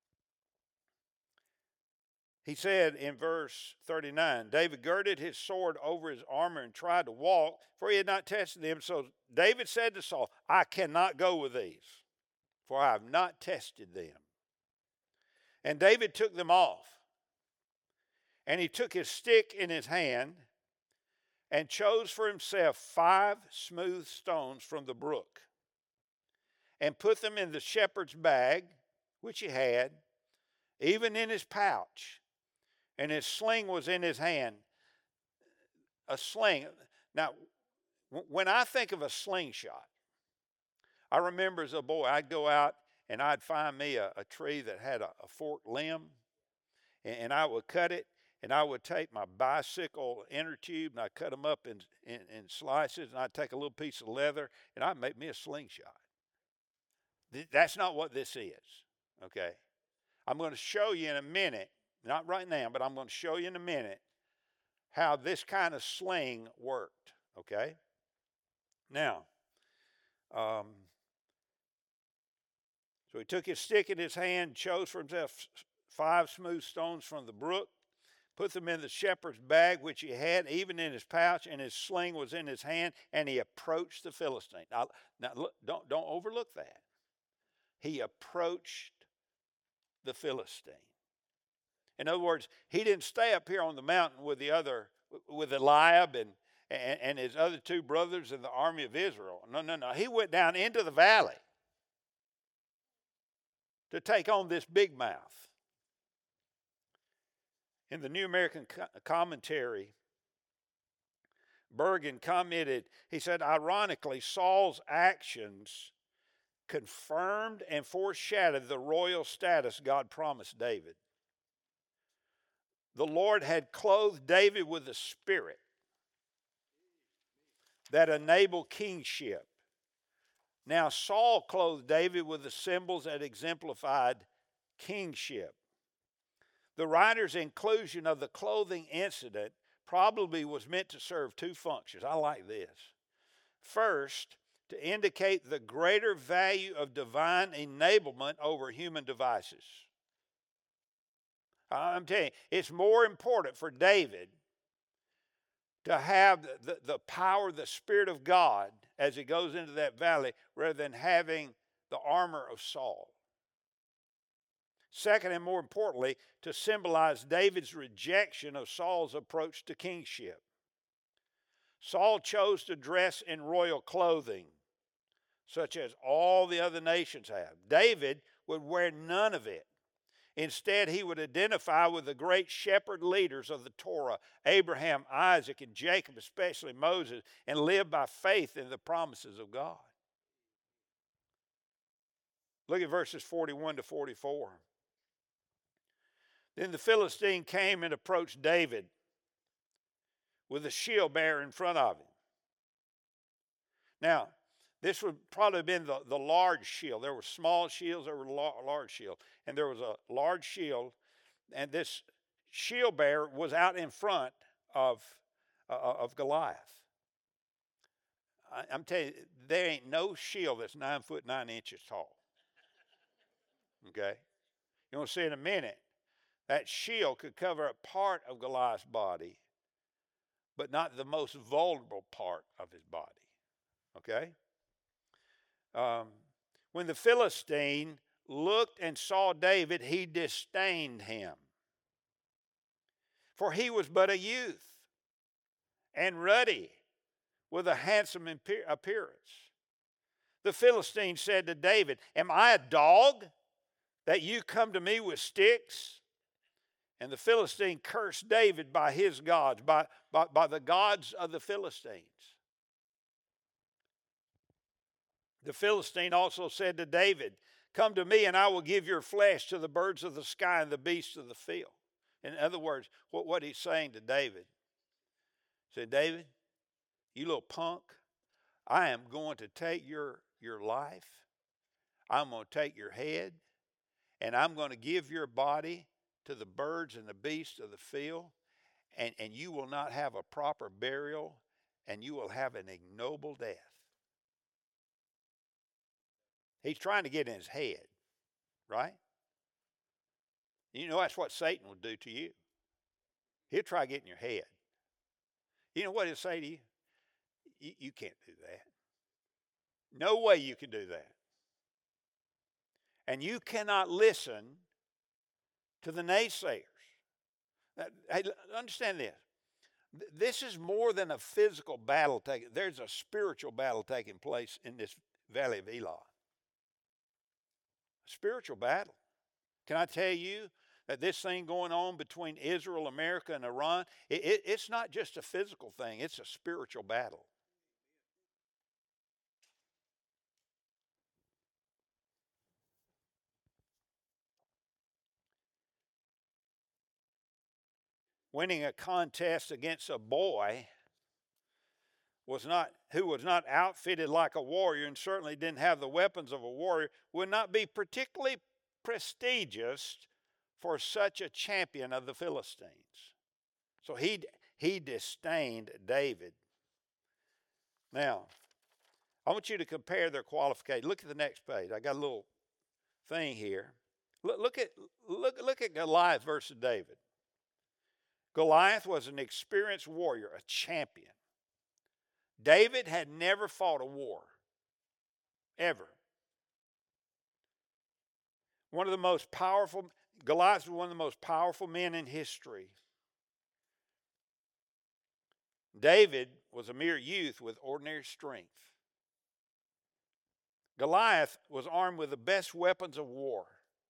He said in verse thirty-nine, David girded his sword over his armor and tried to walk, for he had not tested them. So David said to Saul, I cannot go with these, for I have not tested them. And David took them off. And he took his stick in his hand and chose for himself five smooth stones from the brook and put them in the shepherd's bag, which he had, even in his pouch. And his sling was in his hand. A sling. Now, when I think of a slingshot, I remember as a boy, I'd go out and I'd find me a, a tree that had a, a forked limb, and, and I would cut it, and I would take my bicycle inner tube, and I'd cut them up in, in, in slices, and I'd take a little piece of leather, and I'd make me a slingshot. That's not what this is, okay? I'm going to show you in a minute, not right now, but I'm going to show you in a minute how this kind of sling worked, okay? Now, um, so he took his stick in his hand, chose for himself five smooth stones from the brook, put them in the shepherd's bag, which he had, even in his pouch, and his sling was in his hand, and he approached the Philistine. Now, now look, don't, don't overlook that. He approached the Philistine. In other words, he didn't stay up here on the mountain with the other, with Eliab and, and, and his other two brothers in the army of Israel. No, no, no. He went down into the valley to take on this big mouth. In the New American Commentary, Bergen commented, he said, ironically, Saul's actions confirmed and foreshadowed the royal status God promised David. The Lord had clothed David with a spirit that enabled kingship. Now Saul clothed David with the symbols that exemplified kingship. The writer's inclusion of the clothing incident probably was meant to serve two functions. I like this. First, to indicate the greater value of divine enablement over human devices. I'm telling you, it's more important for David to have the, the, the power, the Spirit of God as he goes into that valley rather than having the armor of Saul. Second, and more importantly, to symbolize David's rejection of Saul's approach to kingship. Saul chose to dress in royal clothing, such as all the other nations have. David would wear none of it. Instead, he would identify with the great shepherd leaders of the Torah, Abraham, Isaac, and Jacob, especially Moses, and live by faith in the promises of God. Look at verses forty-one to forty-four. Then the Philistine came and approached David with a shield bearer in front of him. Now, this would probably have been the, the large shield. There were small shields, there were large shields. And there was a large shield, and this shield bearer was out in front of, uh, of Goliath. I, I'm telling you, there ain't no shield that's nine foot nine inches tall. Okay? You're going to see in a minute, that shield could cover up part of Goliath's body, but not the most vulnerable part of his body. Okay? Um, when the Philistine looked and saw David, he disdained him. For he was but a youth and ruddy with a handsome appearance. The Philistine said to David, am I a dog that you come to me with sticks? And the Philistine cursed David by his gods, by, by, by the gods of the Philistines. The Philistine also said to David, come to me and I will give your flesh to the birds of the sky and the beasts of the field. In other words, what, what he's saying to David, he said, David, you little punk, I am going to take your, your life, I'm going to take your head, and I'm going to give your body to the birds and the beasts of the field, and, and you will not have a proper burial, and you will have an ignoble death. He's trying to get in his head, right? You know that's what Satan will do to you. He'll try to get in your head. You know what he'll say to you? You, you can't do that. No way you can do that. And you cannot listen to the naysayers. Uh, Hey, understand this. This is more than a physical battle taking. There's a spiritual battle taking place in this valley of Elah. A spiritual battle. Can I tell you that this thing going on between Israel, America, and Iran, it, it, it's not just a physical thing, it's a spiritual battle. Winning a contest against a boy was not who was not outfitted like a warrior and certainly didn't have the weapons of a warrior would not be particularly prestigious for such a champion of the Philistines. So he he disdained David. Now, I want you to compare their qualifications. Look at the next page. I got a little thing here. Look, look at look look at Goliath versus David. Goliath was an experienced warrior, a champion. David had never fought a war, ever. One of the most powerful, Goliath was one of the most powerful men in history. David was a mere youth with ordinary strength. Goliath was armed with the best weapons of war.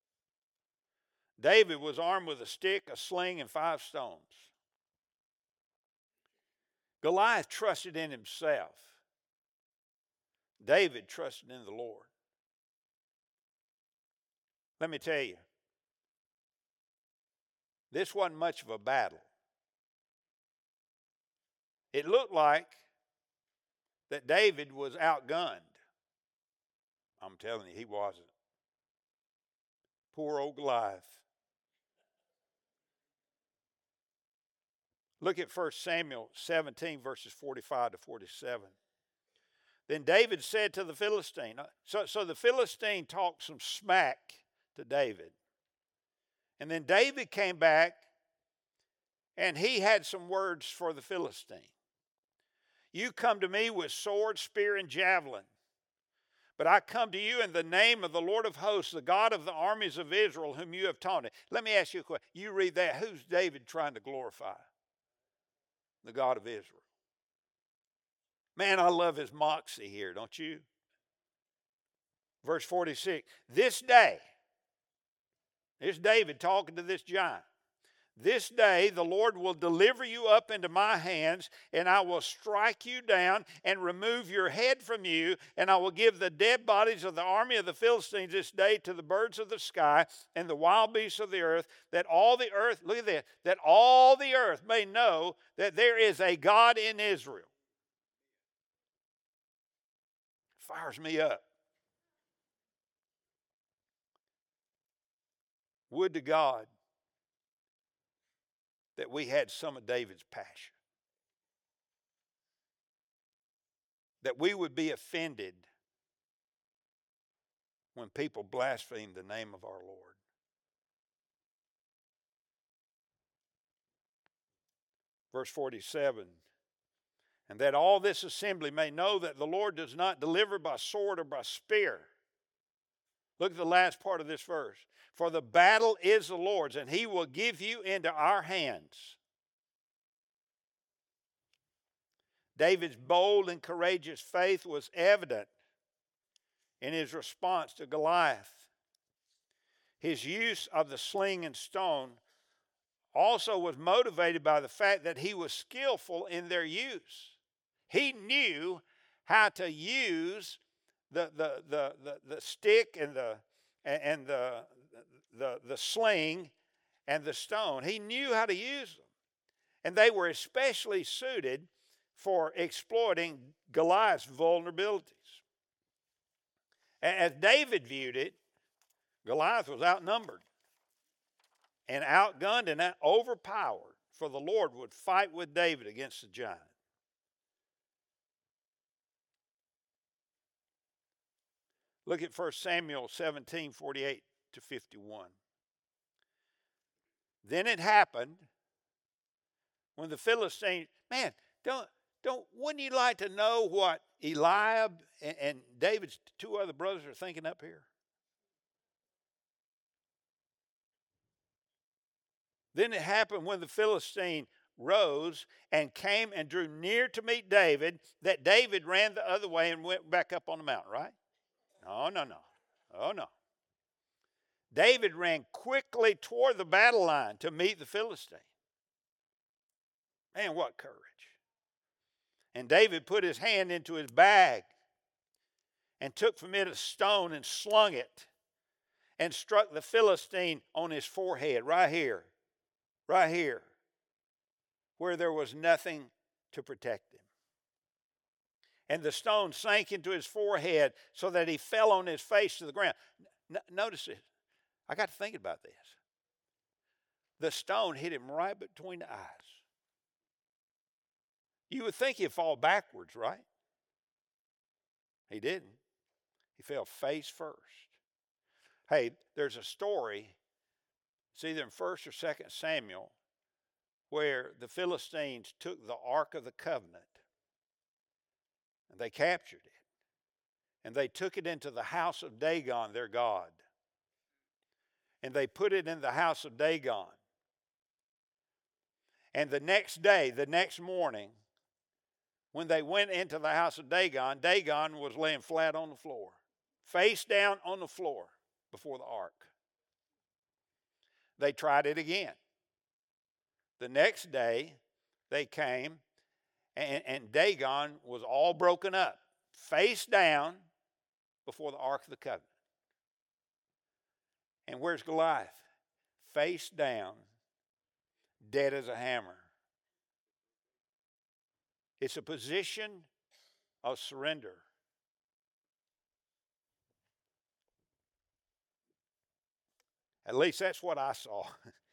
David was armed with a stick, a sling, and five stones. Goliath trusted in himself. David trusted in the Lord. Let me tell you, this wasn't much of a battle. It looked like that David was outgunned. I'm telling you, he wasn't. Poor old Goliath. Look at First Samuel seventeen, verses forty-five to forty-seven. Then David said to the Philistine, so, so the Philistine talked some smack to David. And then David came back and he had some words for the Philistine. You come to me with sword, spear, and javelin. But I come to you in the name of the Lord of hosts, the God of the armies of Israel, whom you have taunted. Let me ask you a question. You read that. Who's David trying to glorify? The God of Israel. Man, I love his moxie here, don't you? Verse forty-six. This day, here's David talking to this giant. This day the Lord will deliver you up into my hands, and I will strike you down and remove your head from you, and I will give the dead bodies of the army of the Philistines this day to the birds of the sky and the wild beasts of the earth, that all the earth, look at this, that all the earth may know that there is a God in Israel. Fires me up. Would to God that we had some of David's passion. That we would be offended when people blaspheme the name of our Lord. Verse forty-seven. And that all this assembly may know that the Lord does not deliver by sword or by spear. Look at the last part of this verse. For the battle is the Lord's, and he will give you into our hands. David's bold and courageous faith was evident in his response to Goliath. His use of the sling and stone also was motivated by the fact that he was skillful in their use. He knew how to use the, the, the, the, the stick and the and the, the, the sling and the stone. He knew how to use them. And they were especially suited for exploiting Goliath's vulnerabilities. As David viewed it, Goliath was outnumbered and outgunned and overpowered, for the Lord would fight with David against the giant. Look at First Samuel seventeen, forty-eight to fifty-one. Then it happened when the Philistines, man, don't, don't, wouldn't you like to know what Eliab and, and David's two other brothers are thinking up here? Then it happened when the Philistine rose and came and drew near to meet David, that David ran the other way and went back up on the mountain, right? No, no, no. Oh, no. David ran quickly toward the battle line to meet the Philistine. Man, what courage. And David put his hand into his bag and took from it a stone and slung it and struck the Philistine on his forehead, right here, right here, where there was nothing to protect him. And the stone sank into his forehead so that he fell on his face to the ground. N- notice this. I got to think about this. The stone hit him right between the eyes. You would think he'd fall backwards, right? He didn't. He fell face first. Hey, there's a story, it's either in First or Second Samuel, where the Philistines took the Ark of the Covenant and they captured it. And they took it into the house of Dagon, their god. And they put it in the house of Dagon. And the next day, the next morning, when they went into the house of Dagon, Dagon was laying flat on the floor, face down on the floor before the ark. They tried it again. The next day, they came, and, and Dagon was all broken up, face down before the Ark of the Covenant. And where's Goliath? Face down, dead as a hammer. It's a position of surrender. At least that's what I saw.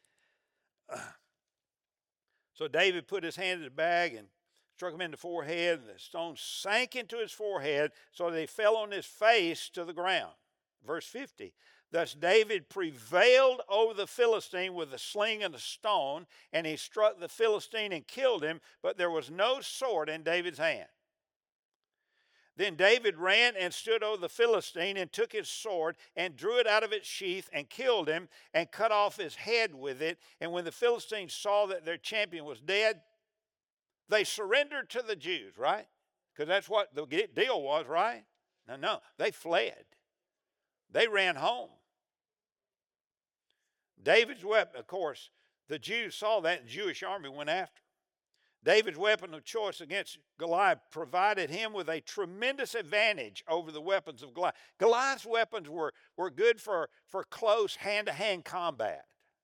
So David put his hand in the bag and struck him in the forehead, and the stone sank into his forehead so that he fell on his face to the ground. Verse fifty, thus David prevailed over the Philistine with a sling and a stone, and he struck the Philistine and killed him, but there was no sword in David's hand. Then David ran and stood over the Philistine and took his sword and drew it out of its sheath and killed him and cut off his head with it. And when the Philistines saw that their champion was dead, they surrendered to the Jews, right? Because that's what the deal was, right? No, no, they fled. They ran home. David's weapon, of course, the Jews saw that and the Jewish army went after him. David's weapon of choice against Goliath provided him with a tremendous advantage over the weapons of Goliath. Goliath's weapons were, were good for, for close hand-to-hand combat.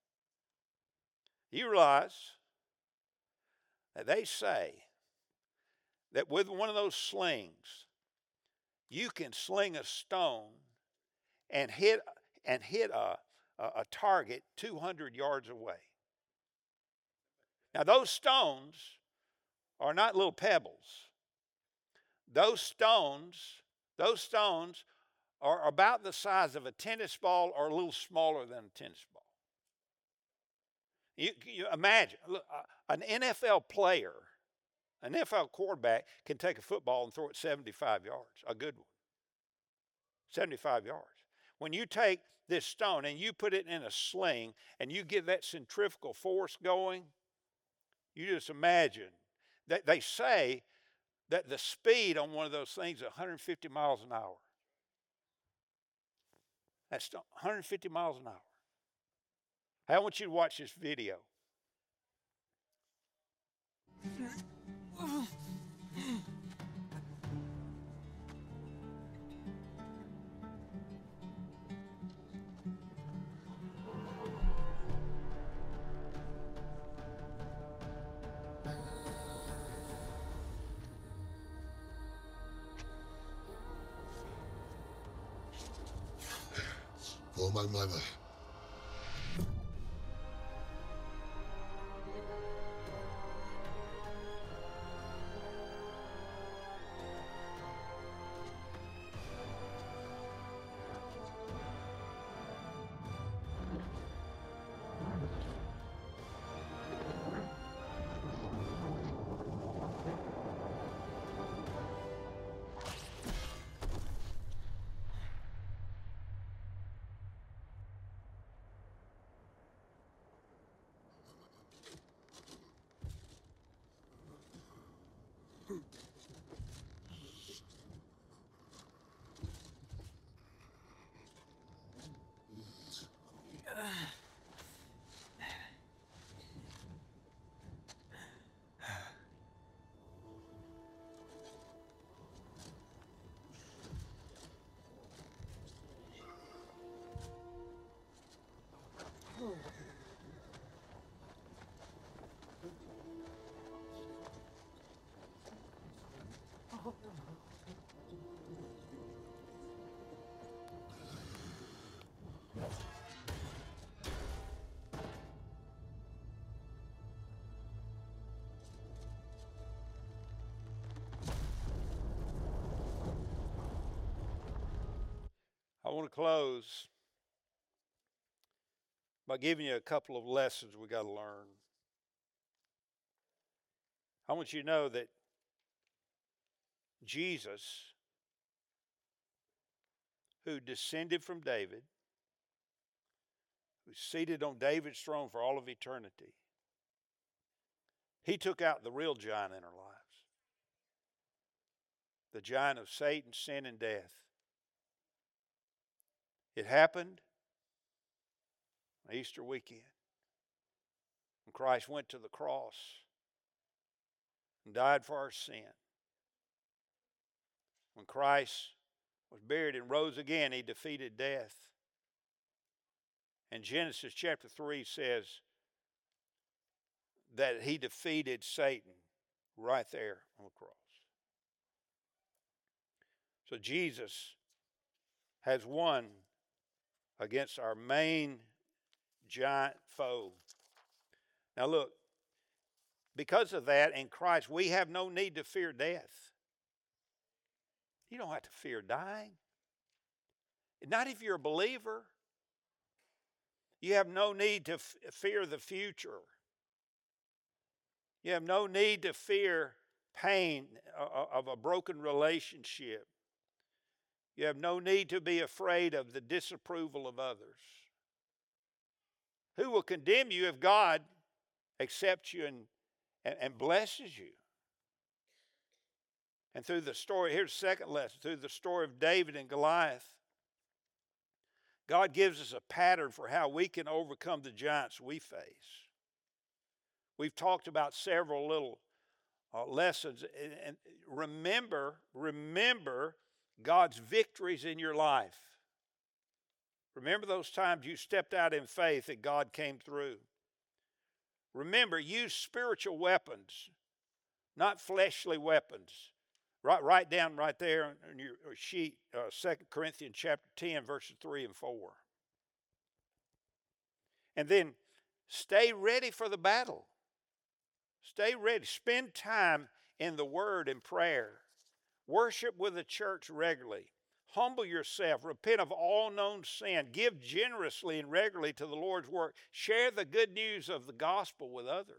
You realize that they say that with one of those slings, you can sling a stone and hit, and hit a, a, a target two hundred yards away. Now those stones are not little pebbles. Those stones, those stones are about the size of a tennis ball or a little smaller than a tennis ball. You, you imagine, look, an N F L player, an N F L quarterback can take a football and throw it seventy-five yards, a good one. seventy-five yards. When you take this stone and you put it in a sling and you get that centrifugal force going, you just imagine that they say that the speed on one of those things is one hundred fifty miles an hour. That's one hundred fifty miles an hour. I want you to watch this video. For my mother. I want to close by giving you a couple of lessons we got to learn. I want you to know that Jesus, who descended from David, who's seated on David's throne for all of eternity, he took out the real giant in our lives. The giant of Satan, sin, and death. It happened on Easter weekend when Christ went to the cross and died for our sin. When Christ was buried and rose again, he defeated death. And Genesis chapter three says that he defeated Satan right there on the cross. So Jesus has won against our main giant foe. Now look, because of that, in Christ, we have no need to fear death. You don't have to fear dying. Not if you're a believer. You have no need to f- fear the future. You have no need to fear pain of a broken relationship. You have no need to be afraid of the disapproval of others. Who will condemn you if God accepts you and, and, and blesses you? And through the story, here's the second lesson, through the story of David and Goliath, God gives us a pattern for how we can overcome the giants we face. We've talked about several little uh, lessons. And, and remember, remember God's victories in your life. Remember those times you stepped out in faith and God came through. Remember, use spiritual weapons, not fleshly weapons. Write, write down right there on your sheet, uh, Second Corinthians chapter ten, verses three and four. And then stay ready for the battle. Stay ready. Spend time in the Word and prayer. Worship with the church regularly. Humble yourself. Repent of all known sin. Give generously and regularly to the Lord's work. Share the good news of the gospel with others.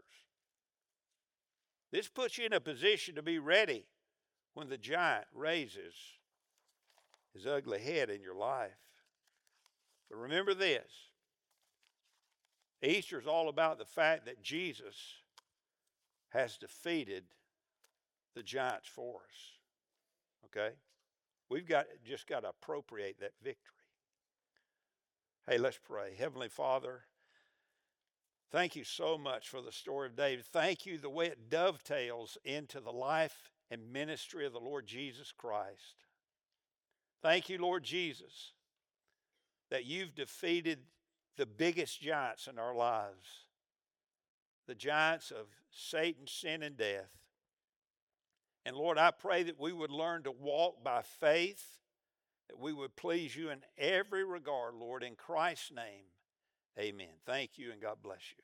This puts you in a position to be ready when the giant raises his ugly head in your life. But remember this. Easter is all about the fact that Jesus has defeated the giants for us. Okay? We've got just got to appropriate that victory. Hey, let's pray. Heavenly Father, thank you so much for the story of David. Thank you the way it dovetails into the life and ministry of the Lord Jesus Christ. Thank you, Lord Jesus, that you've defeated the biggest giants in our lives, the giants of Satan, sin, and death. And Lord, I pray that we would learn to walk by faith, that we would please you in every regard, Lord, in Christ's name. Amen. Thank you, and God bless you.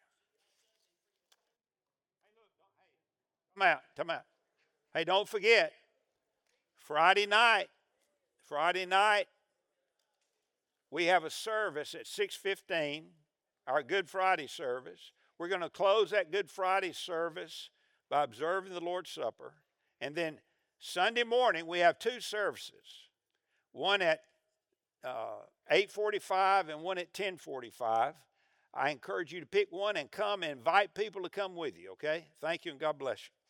Come out, come out. Hey, don't forget, Friday night, Friday night, we have a service at six fifteen, our Good Friday service. We're going to close that Good Friday service by observing the Lord's Supper. And then Sunday morning, we have two services, one at uh, eight forty-five and one at ten forty-five. I encourage you to pick one and come and invite people to come with you, okay? Thank you, and God bless you.